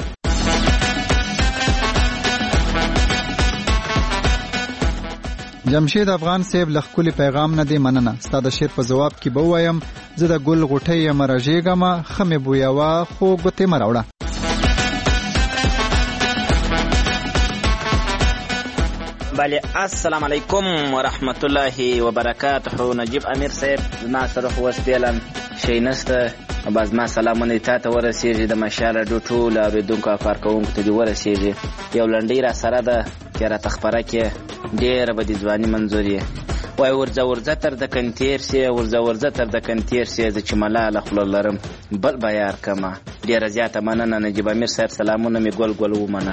جمشید افغان صاحب لخکولی پیغام نه دی مننه. ستا د شعر په جواب کې به وایم زه د ګل غوټۍ یم راژېږمه، ښه مې بویوه خو ګوتې مه راوړه. بله، السلام علیکم ورحمت الله وبرکاته. نجیب امیر صاحب، زما سره خو اوس فعلا شی نشته، به زما سلامونه تا ته ورسېږي، د مشال راډیو ټولو اورېدونکو او کارکوونکو ته دې ورسېږي. یو لنډۍ را سره ده چې راته خپره کړې، ډېره به دې ځواني منظور یې. وایي ورځه ورځه تر د کنتیر سې، ورځه ورځه تر د کنتیر سې، زه چې ملاله خوله لرم بل به یار کمه. ډېره زیاته مننه نجیب امیر صاحب، سلامونه مې ګل ګل ومنه.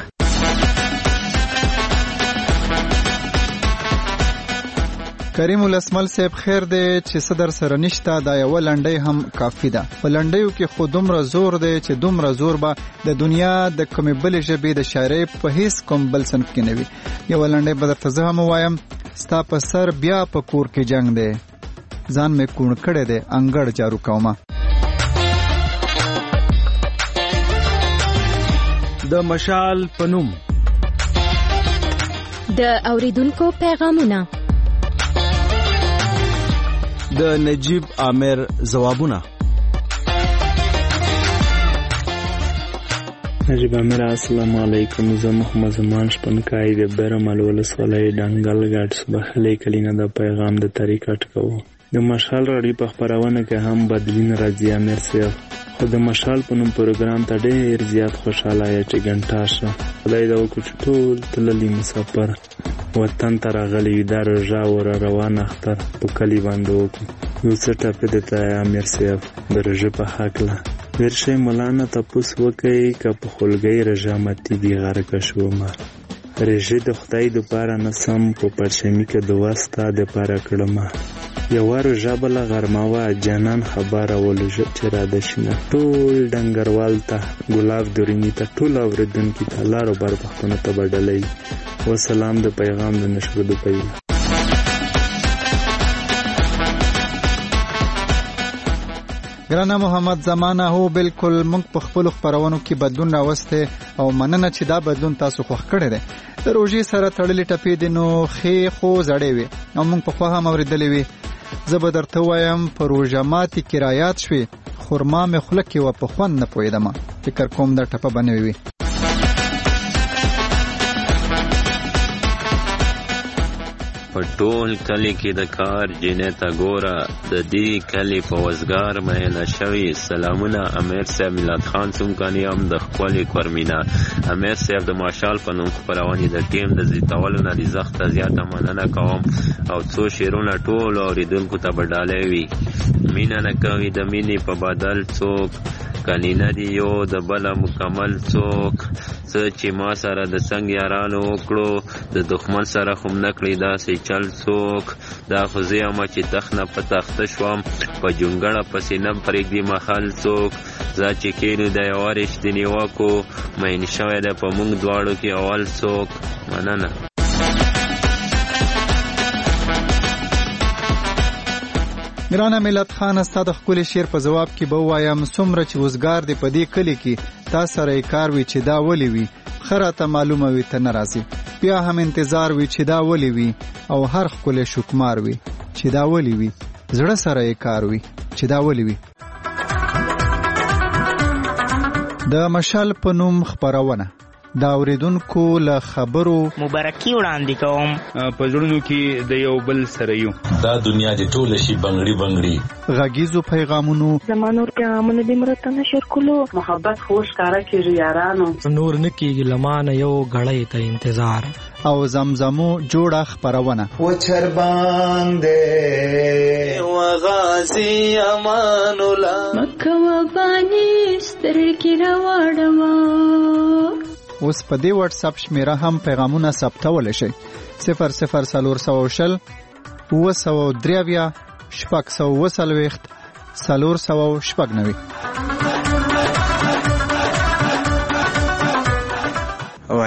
کریم الاسمل صاحب، خیر دی چې صدر سره نشته، دا یو لنډۍ هم کافی ده. په لنډیو کې خو دومره زور دی چې دومره زور به د دنیا د کومې بلې ژبې د شاعرۍ په هیڅ کوم بل صنف کې نه وي. یو لنډۍ به درته زه هم ووایم. ستا په سر بیا په کور کې جنگ دی، ځان مې کوڼ کړی دی انګړ جارو کومه. د مشال په نوم د اوریدونکو پیغامونه، د نجیب امیر ځوابونه. نجیب امیر، السلام علیکم. زه محمد زمان شپنکای د بیرمل ولسوالۍ ډنګلګړ صبحلې کلینه د پیغام د طریقه کوو. د مشال راډیو په خپرونه کې هم بدلین راځي امیر صاحب، خو د مشال په نوم پروګرام ته ډېر زیات خوشاله یم چې ګنټه شه. خدای دې وکړي چې ټول تللي مسافر وطن ته راغلي دا روژه ور روان اختر په کلي باندې وکړو. یو څه ټاپې درته امیر صاحب د روژې په هکله. ډېر شی ملانه تپوس وکړئ که په خولګۍ روژه ماتېږي غرقه شومه. روژې د خدای دپاره نه سم په پرچمي کې دعا ستا دپاره کړمه. یوه روژه بله غرمه وه، جانان خبره ولوژه چې راده شینه. ټول ډنګروال ته، ګلاب دریني ته، ټول اورېدونکي ته، لارو بر پښتنو ته به ډلۍ. وسلام د پیغام د نشردو پیله. ګرانه محمد زمانه، هو بالکل موږ په خپلو خپرونو کې بدلون راوستی او مننه چې دا بدلون تاسو خوښ کړی دی. د روژې سره تړلې ټپې دي نو ښې خو زړې وي او موږ پخوا هم اورېدلې وي. زه به درته وایم په روژه ماتې کې رایاد شوې، خرما مې خوله کې وه په خوند نه پوهېدمه. فکر کوم دا ټپه به نوې وي. په ټول کلی کې د کار جنې ته ګوره، د دې کلی په وزګار مهله شوي. سلامونه امیر صاحب، میلاد خان څومکانی هم د ښکلې کورمینا. امیر صاحب د ماشال په نوم خپرونې د ټیم د زیاتولو نه د زښته زیاته مننه کوم او څو شعرونه ټولو اورېدونکو ته به ډالۍ وي. مینه نه کوي د مینې په بدل څوک، کنی نه دی یو د بله مکمل څوک. څه چې ما سره د څنګ یارانو وکړو، د دښمن سره خو نه کړي داسې چل څوک. دا خو زه یمه چې تخت نه په تخته شوم، په جونګړه پسې نه پرېږدي مخل څوک. زه چې کینو د یوه رښتیني وکو، مین شوی دی په موږ دواړو کې اول څوک. مننه. ګرانه ملت خان، ستا د ښکلي شعر په جواب کې به ووایم څومره چې وزګار دی په دې کلي کې، تا سره یې کار وي چې دا ولې وي، ښه راته معلومه وي ته نه راځې. بیا هم انتظار وي چې دا ولې وي، او هر ښکلی شکمار وي چې دا ولې وي، زړه سره یې کار وي چې دا ولې وي. د مشال په نوم خپرونه دا اوریدونکو له خبرو مبارکي وړاندې کوم. په زړونو کې د یو بل سره یو، دا دنیا دې ټول شي بنګړي بنګړي. غږیزو پیغامونو زمانور پیغامونه دې مرته نشر کولو، محبت خوش کارا کیږي یارانو، نور نکیږي لمانه یو غړې ته انتظار. او زمزمو جوړه خپرونه و چر باندې و غازی امان الله مکه و بانی سترګې راوړما. اوس په دې واتس اپ شمیره هم پیغامونه ثبتول شي. صفر صفر سلور سو شل و سو دریویا شپږ سو وسلويخت سلور سو شپږ نوي.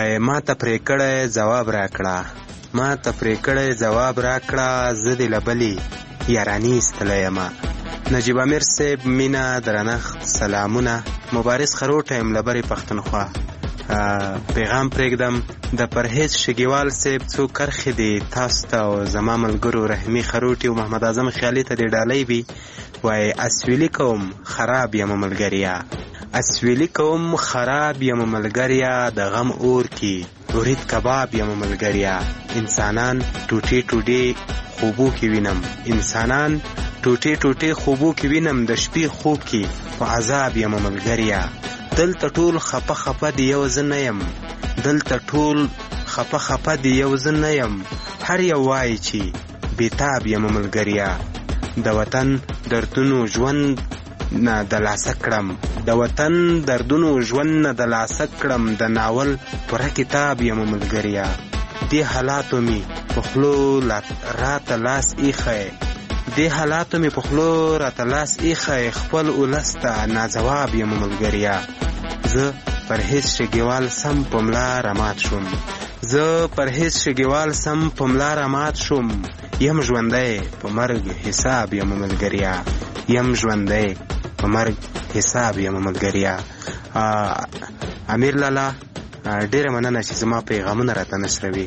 وای ما ته پرې کړی ځواب راکړه ما ته پرې کړی ځواب راکړه زه دې له بلې یاراني ایستلی یم. نجیب امیر صاحب مینه درنښت سلامونه. مبارز خروټ یم له برې پښتونخوا. پیغام پرېږدم د پرهیز شګیوال صاحب څو کرښې دي تاسو ته او زما ملګرو رحمي خروټي او محمد اعظم خیالي ته دې ډالۍ وي. وای اسویلي کوم خراب یم ملګریا اسویلي کوم خراب یم ملګریا د غم اور کې ورید کباب یم ملګریا. انسانان ټوټې ټوټې خوبو کې وینم انسانان ټوټې ټوټې خوبو کې وینم د شپې خوب کې په عذاب یم ملګریا. دلته ټول خپه خپه دی یو زه نه یم دلته ټول خپه خپه دی یو زه نه یم هر یو وایي چې بېتاب یم ملګریا. د وطن دردونو ژوند نه د لاسه کړم د وطن دردونو ژوند نه د لاسه کړم د ناول پوره کتاب یم ملګریا. دې حالاتو مې په خولو راته لاس ایښی دې حالاتو مې په خولو راته لاس ایښی خپل اولس ته ناځواب یم ملګریا. زه پرهیز شګیوال سم په ملا رمات شوم زه پرهیز شګیوال سم په ملا رمات شوم یم ژوندی په مرګ حساب یم ملګریا یم ژوندی په مرګ حساب یم ملګریا. امیر لالا ډیره مننه چې زما پیغامونه راته نشروي.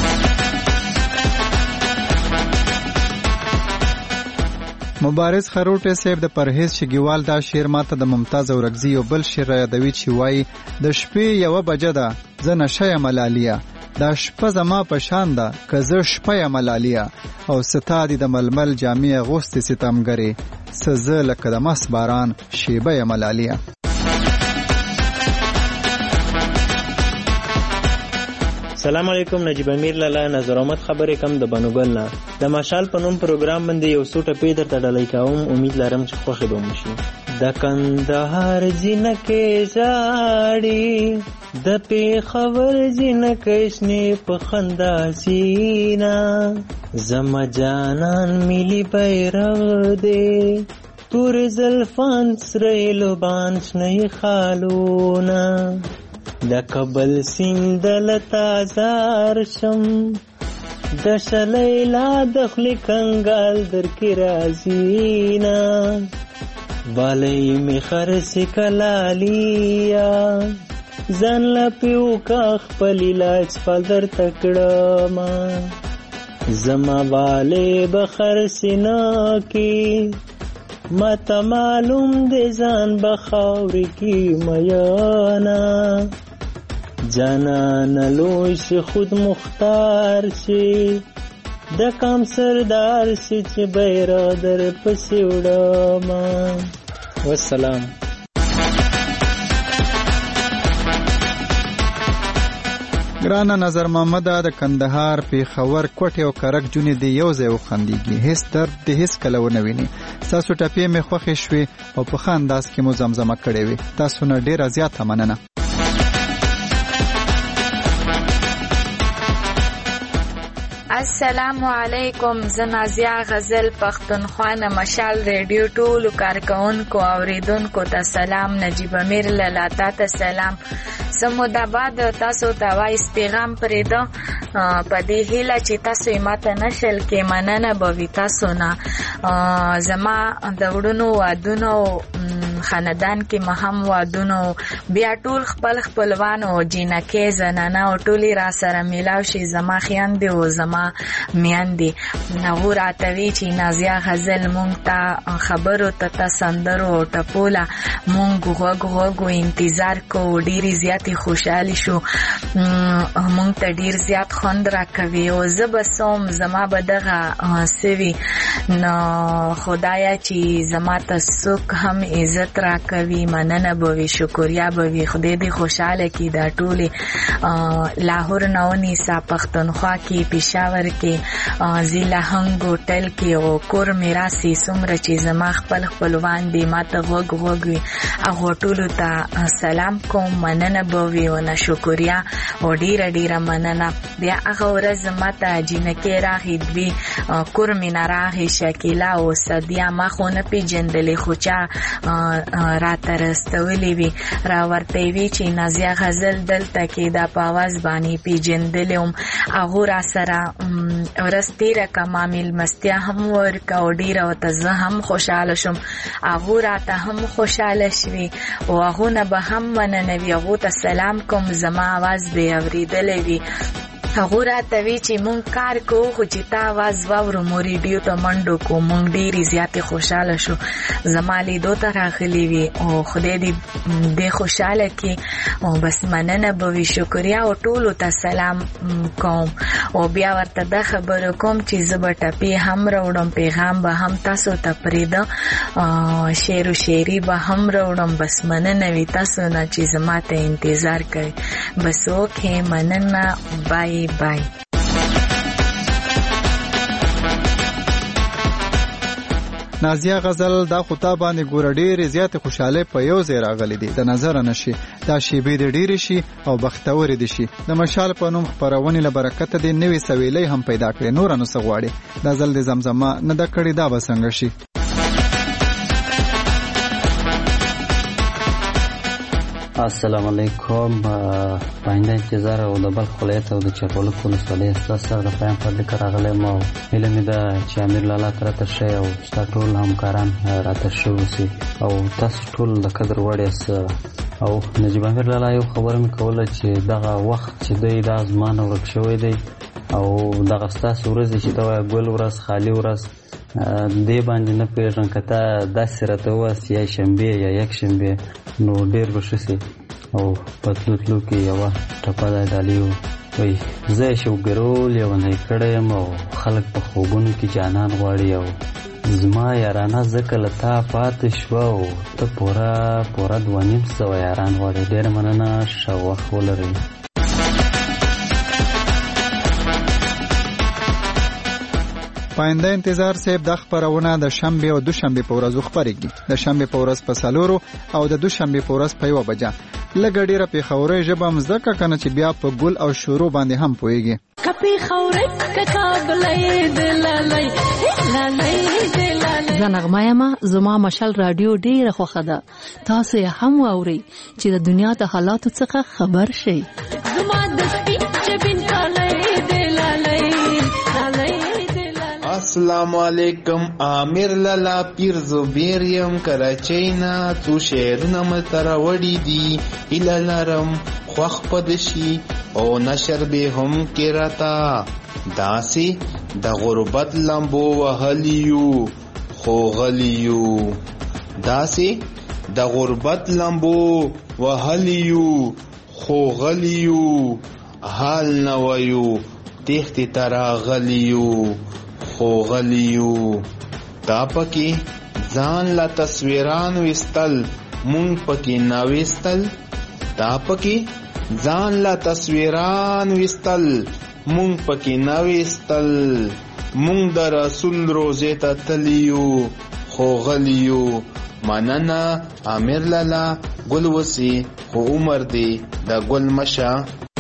مبارز خروټی صاحب د پرهیز شګیوال دا شعر ماته د ممتاز اورکزي یو بل شعر را یادوي چې وایي د شپې یوه بجه ده زه نشه یم لالیه دا شپه زما په شان ده که زه شپه یم لالیه او ستا دي د ململ جامې اغوستې ستمګرې څه زه لکه د مس باران شیبه یم لالیه. سلام علیکم. نجیب امیر لالا نظر احمد خبرې کم د بنوګل نه د مشال په نوم پروګرام باندې یو څو ټپې درته ډالۍ کوم. امید لرم چې خوښې به مو شي. د کندهار ځینکې ژاړي د پېښور ځینکې شنې په خندا سینا زما جانان ملي بیرغ دی تور زلفان سره لبان شنه خالونه د کابل سیند لتا زار شم د شلیلا دخلی کنگال در کی رازینا والی می خرس کلالیا زن لپیو کا خپلی لاچ پال در تکڑما زما والی بخرسنا کی متا معلوم دے زان بخاوری کی میانا جانان لوش خود مختار شي د کام سردار شي چې بیرادر پسې وړم. والسلام. ګرانه نظر محمد د کندهار پیښور کوټه او کرک جونې دی یو ځای وخندېږي هیڅ درد د هیڅ کله ونه ویني. تاسو ټپې مې خوښې شوې او په ښه انداز کې مو زمزمه کړې وې. تاسو نه ډېره زیاته مننه. السلام علیکم. زه نازیه غزل پښتونخوا نه مشال ریډیو ټولو کارکونکو اوریدونکو ته سلام. نجیب امیر لالا ته سلام. سموداباد تاسو ته وایس پیغام پرېده په دې هیله چې تاسو یې ماته نشل کې مننه به وي تاسو نه. زما د وړونو وادونو خاندان کې مهم وادونو بیا ټول خپل خپلوان او جینکې زنانه او ټولې را سره میلاو شي زما خویندې او زما میندې. هغو راته وی چې نازیه غزل مونږ ته خبرو ته ته سندرو او ټپوله مونږ غوږ غوږ انتظار کوو. ډېرې زیاتې خوشحالي شو. مونږ ته ډېر زیات خوند راکوي او زه به سوم زما به دغه سوي نو خدایه چې زما ته څوک هم عزت راکوي مننه به وي شکریا به وي. خدای دې خوشحاله کړي دا ټولې لاهور نه ونیسه پښتونخوا کې پېښور کې ضلع هنګ هوټل کې او کور میراسي څومره چې زما خپل خپلوان دي ما ته غوږ غوږ وي هغو ټولو ته سلام کوم مننه به وي او نه شکریا او ډېره ډېره مننه. بیا هغه ورځ ما ته جینکې راغې دوې کور مې نه راغې شکیله او سدیا ما خو نه پېژندلې خو چا راته رستولې وي، راورته وی چې نازیه غزل دلته کې دا په اواز باندې پیژندلې وم. هغه را سره ورځ تېره که ما میلمستیا هم ورکه او ډېره ورته زه هم خوشحاله شوم، هغه راته هم خوشحاله شوي او هغو نه به هم مننه وي. هغو ته سلام کوم، زما اواز به یې اورېدلی وي. هغه راته وی چې مونږ کار کوو خو چې تا اواز واورو مو ریډیو ته منډو کوو، مونږ ډېرې زیاتې خوشحاله شو. زما لیدو ته راغلي وي او خدای دې دې خوشحاله کړي او بس مننه به وي. شکریا او ټولو ته سلام کوم او بیا ورته دا خبره کوم چې زه به ټپې هم راوړم، پیغام به هم تاسو ته پرېږدم، شعر و شاعري به هم راوړم. بس مننه وي تاسو نه چې زما ته انتظار کوي. بس اوکې، مننه، بای بای. نازیه غزل دا خطا باندې ګوره ډېرې زیاتې خوشحالۍ په یو ځای راغلي دي، د نظره نشي. دا شیبې دې ډېرې شي او بختورې دي شي. د مشال په نوم خپرونې له برکته دې نوې سویلۍ هم پیدا کړې. نوره نو څه غواړې؟ دا ځل دې زمزمه نه ده کړې، دا به څنګه شي؟ السلام علیکم. پاینده انتظار او د بلخ ولایت او د چرولک ولسوالۍ ستاسو سره د پیام په لیکه راغلی ما هیله مې ده چې امیر لالا ته راته شئ او ستا ټول همکاران راته ښه اوسي او تاسو ټول د قدر وړ یاست. او نجیب امیر لالا یو خبره مې کوله چې دغه وخت چې دی دا زما نه ورک شوی دی او دغه ستاسو ورځې چې ته وایې ګل ورځ، خالي ورځ، دې باندې نه پوهېږم که ته داسې راته ووایاست یا شنبې یا یک شنبې نو ډېر به ښه سي. او په تلو تلو کې یوه ټپه دا ډالۍ وایي زه یې شوګرول یونی کړی یم او خلک په خوبونو کې جانان غواړي او زما یارانه ځکه له تا پاتې شوه او ته پوره پوره دوه نیم سوه یاران غواړي. ډېره مننه، ښه وخت ولرئ. پاینده انتظار صاحب د خبرونه د شنبه او دوشنبه په ورځو خبرېږي. د شنبه په ورځ په سالورو او د دوشنبه په ورځ په یو بجه. لږ ډیره په خورې ژبه مزدکه کنه چې بیا په ګل او شروع باندې هم پويږي. کپی خورې کقابلې دلالای لالای دلالای. زنغمایا ما زما مشال رادیو ډیره خوخه ده. تاسو یې هم اورئ چې د دنیا د حالاتو څخه خبر شئ. زما د سپین چبین کالای دلالای لالای. السلام علیکم. امیر لالا پیر زبیر یم کراچۍ نه، څو شعرونه متره وړي دي، هیله لرم خوښ پدشي او نشر به هم کې راته داسې د غربت لمبو وهلیو خو غلیو، داسې د غربت لمبو وهلیو خو غلیو، حال نویو تختی ترا غلیو خو غلیو. دا پکی ځان لا تصویران وستل مونږ پکی ناوستل، دا پکی ځان لا تصویران وستل مونږ پکی ناوستل، مونږ د رسول روزه ته تلیو خو غلیو. مننه امیر لالا ګل وسی خو عمر دی د ګل مشه.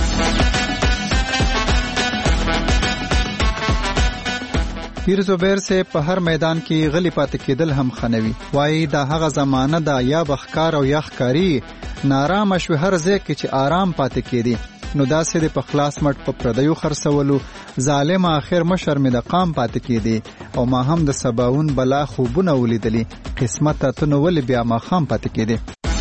پیر زبیر سے په هر میدان کې غلی پاتې کېدل هم خنوي. وایي دا هغه زمانه دا یا بخکار او یا خکاری نارام شو هر ځای کې چې آرام پاتې کېدی. نو داسې د په خلاص مټ په پردیو خرڅولو ظالم اخر مشر مې د قام پاتې کېدی او ما هم د سباون بلا خوبونه ولیدلی. قسمت ته نو ولې بیا ما خام پاتې کېدی.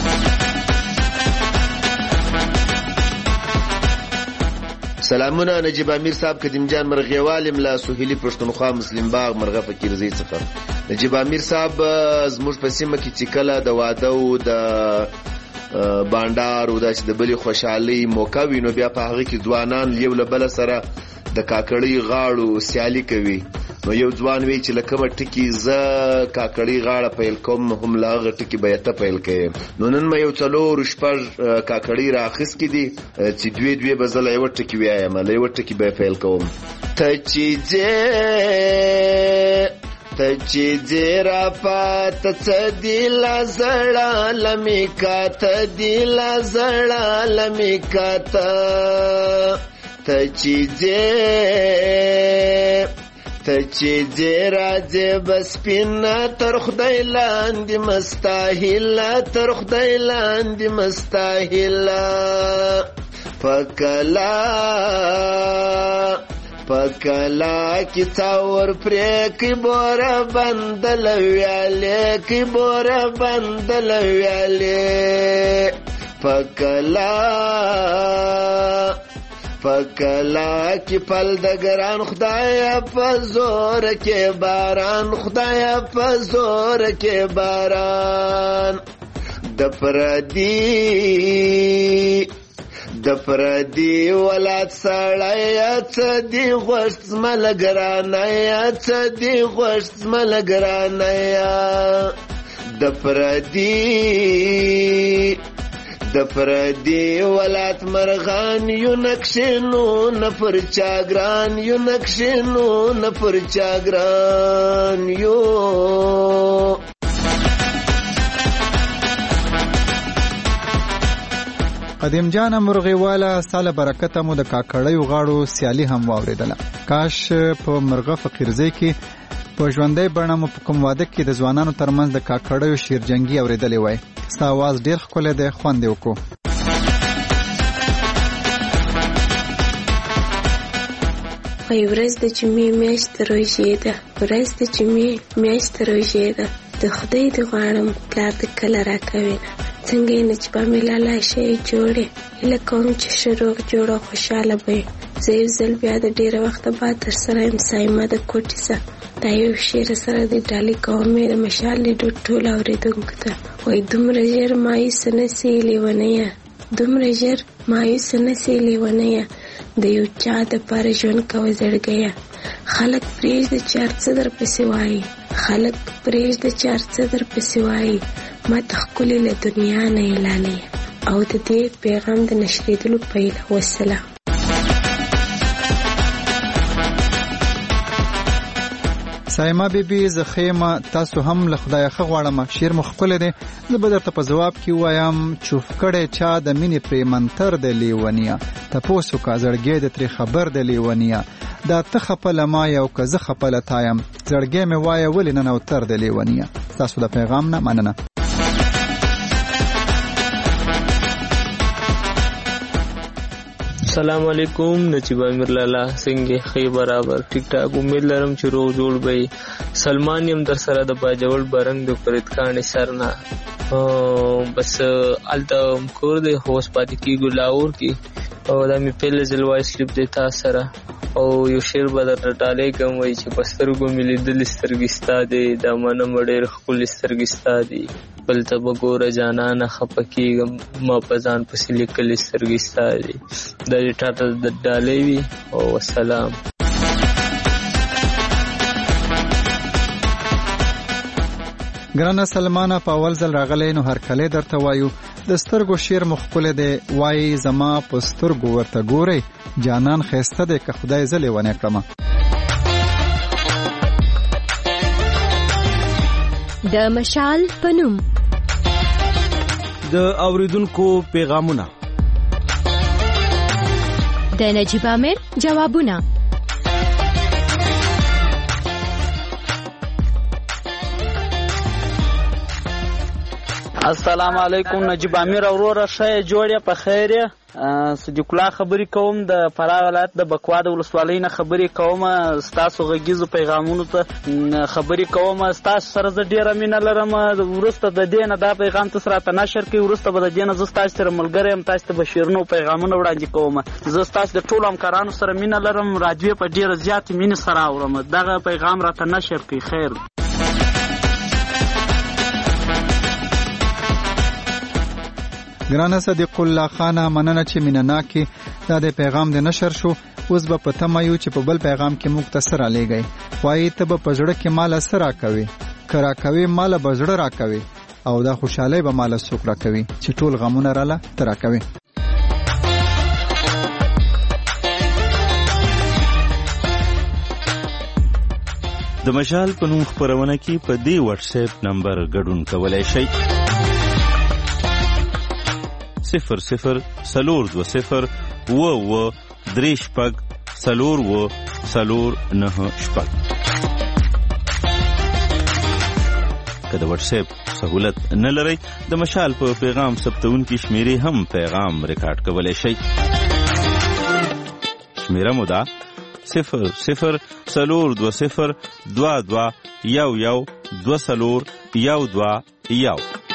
سلامونه نجیب امیر صاحب، قدیم جان مرغیوال املا سهیلی پښتونخوا مسلم باغ مرغه فقیر زی څخه. نجیب امیر صاحب زموږ په سیمه کې چې کله د واده او د بانډار او د بلې خوشحالۍ موقع وي نو بیا په هغه کې ځوانان یو له بل سره د کاکړۍ غاړو سیالي کوي. نو یو ځوان وی چې لکه ټکی ز کاکړۍ غاړه پیل کوم هم لاغه ټکی به ته پیل کوي. نو نن مې یو څلور شپږ کاکړۍ راخص کې دي چې دوی دوی بزل یو ټکی وایم له یو ټکی به پیل کوم. ته چې دې ته چې دې را پات څه دی لزړه لمې کا ته دی لزړه لمې کا ته ته چې دې ته چې دې راځې بس سپینه تر خدای لاندې مستاهله تر خدای لاندې مستاهله پکلا پکلا کی تاور پرې کی بوره بندل ویالې کی بوره بندل ویالې پکلا پکلا کی پل د ګران خدای په زور کې باران خدای په زور کې باران د پردي د پردي ولات سړی څه دی غوښت زمل ګرانیا څه دی غوښت زمل ګرانیا د پردي د پردي ولات مرغان یو نقشنو نفر چاګران یو نقشنو نفر چاګران یو قدیم جان مرغی والا سال برکت مو د کاکړیو غاړو سیالي هم واوریدله. کاش په مرغه فقیرځي کې په ژوندۍ بڼه مو په کوم واده کې د ځوانانو ترمنځ د کاکړیو شیرجنګي اوریدلې وای. ستا आवाज ډیر ښکلی دی، خوند یې وکړو. وای ورځ د جمعې میاشت روژې ده، ورځ د جمعې میاشت روژې ده، د خدای د غواړم پلار د کله راکوي نه څنګه یې نجیبه مې لالا شی جوړې هیله کوم چې ښه روغ جوړ او خوشحاله به یې. زه یو ځل بیا د ډېره وخته بعد در سره یم سایمه د کوټې څه دا یو شعر سره د ډالۍ کوم مې د مشال لیډو ټول اورېدونکو ته وایي دومره ژر مایوسه نسې لیونیه دومره ژر مایوسه نسې لیونیه د یو چا دپاره ژوند کوه زړګیه خلک پرېږده چې هر څه درپسې وایي خلک پرېږده چې هر څه درپسې وایي ما ته ښکلې له دنیا نه یې لالیه او د دې پیغام د نشرېدلو پیل. والسلام. سایما بیبي زه خیمه تاسو هم له خدای ښه غواړم. شعر مو ښکلی دی، زه به درته په ځواب کې وایم چوف کړی چا د مینې پرې منتر د لیونیه تپوس وکړه زړګی د ترې خبر د لیونیه دا ته خپه له ما یو که زه خپه له تا یم زړګی مې وایه ولې ننوتر د لیونیه. تاسو د پیغام نه مننه. السلام علیکم نجیب امیر لالا څنګه خی برابر ټیک ټاک امید لرم چې روغ جوړ به سلمان یم در سره د باجوړ برنګ د فرید خان سرنا بس الته کور د هوس پاتې کی ګلاور کی او دا می په لزل وایس کلیپ د تا سره او یو شعر به در ټاله کوم وای چې پسترګو ملي د لسترګستا دی د منه مډیر خپل لسترګستا دی بل ته وګوره جانانه خپکیږم ما پزان پسې لیکل لسترګستا دی د ټاټه د ډالې وی او والسلام. ګرانه سلمانه په اول ځل راغلی نو هر کله درته وایو د سترګو شعر مخکله دی وای زما په سترګو ورته ګوري جانان خسته دی که خدای زلې ونه کړم. د مشال پنوم د اوریدونکو پیغامونه د نجیب امیر جوابونه السلام علیکم نجیب امیر اوروره ښه جوړې په خیر صدیق الله خبرې کوم د فراه ولایت د بکوا د ولسوالۍ نه خبرې کوم ستاسو غږیزو پیغامونو ته خبرې کوم ستاسو سره زه ډېره مینه لرم وروسته د دې نه دا پیغام تاسو راته نشر کړئ وروسته به د دې نه زه ستاسو سره ملګری یم تاسو ته به شعرونه پیغامونه وړاندې کوم زه ستاسو د ټولو همکارانو سره مینه لرم راډیو په ډېره زیاتې مینې سره اورم دغه پیغام راته نشر کړئ خیر. ګرانه صدیق الله خانه مننه چې مینناکي دا د پیغام د نشر شو اوس به په تمه یو چې په بل پیغام کې موږ ته سره لېږئ وایي ته به په زړه کې ماله څه راکوي که راکوي ماله به زړه راکوي او دا خوشحالۍ به ماله څوک راکوي چې ټول غمونه راله ته راکوي. د مشال په نوم خپرونه کې په دې واتس اپ نمبر ګډون کولای شئ صفر صفر سلور دو صفر و و درې شپږ سلور و سلور نه شپږ. که د واتس اپ سهولت نه لرئ د مشال په پیغام ثبتونکي شمیرې هم پیغام ریکارډ کولی شئ. شمیره مو ده صفر صفر څلور دوه صفر دوه دوه یو یو دوه څلور یو دوه یو.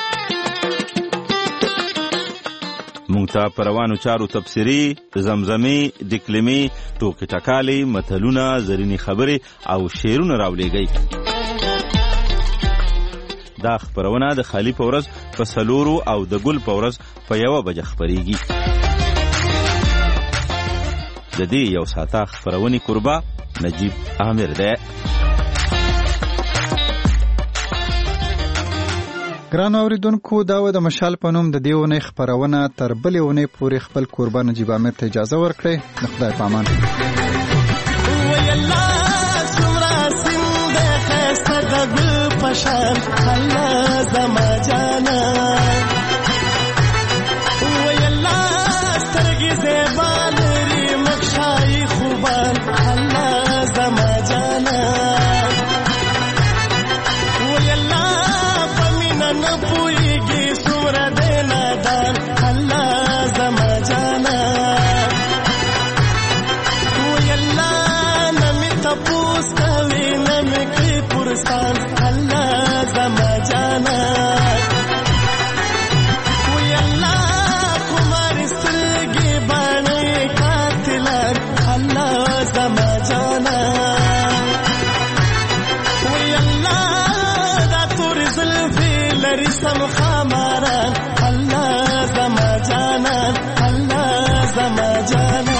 مونږ ته په روانو چارو تبصرې، زمزمې، دکلمې، ټوکې ټکالې، متلونه، زرینې خبرې او شعرونه راولېږئ. دا خپرونه د خالي په ورځ په څلورو او د ګل په ورځ په یوه بجه خپرېږي. د دې یو ساعته خپرونې کوربه نجیب عامر دی. ګرانو اوریدونکو، دا و د مشال په نوم د دې اونۍ خپرونه. تر بلې اونۍ پورې خپل کوربه نجیب عامر ته اجازه ورکړئ. د خدای په امان. پشان الله زما جانا ويلا سترګې زبان لري مخشای خوبان الله زما جانا ويلا پمینا نه پويږي سوره دینا دان الله زما جانا ويلا نمی تپوس کوي نمی کی پرستان زما جانا ويلا قمر سترګې باندې قاتلان الله زما جانا ويلا دا تور زلفې لري سم خماران الله زما جانا الله زما جانا.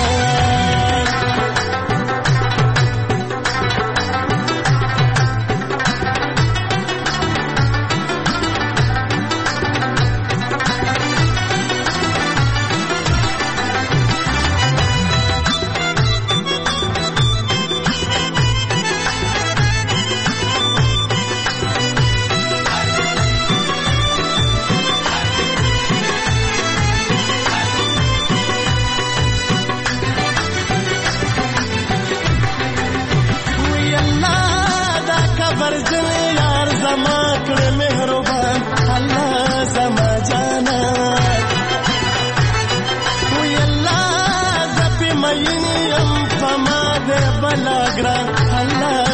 Allah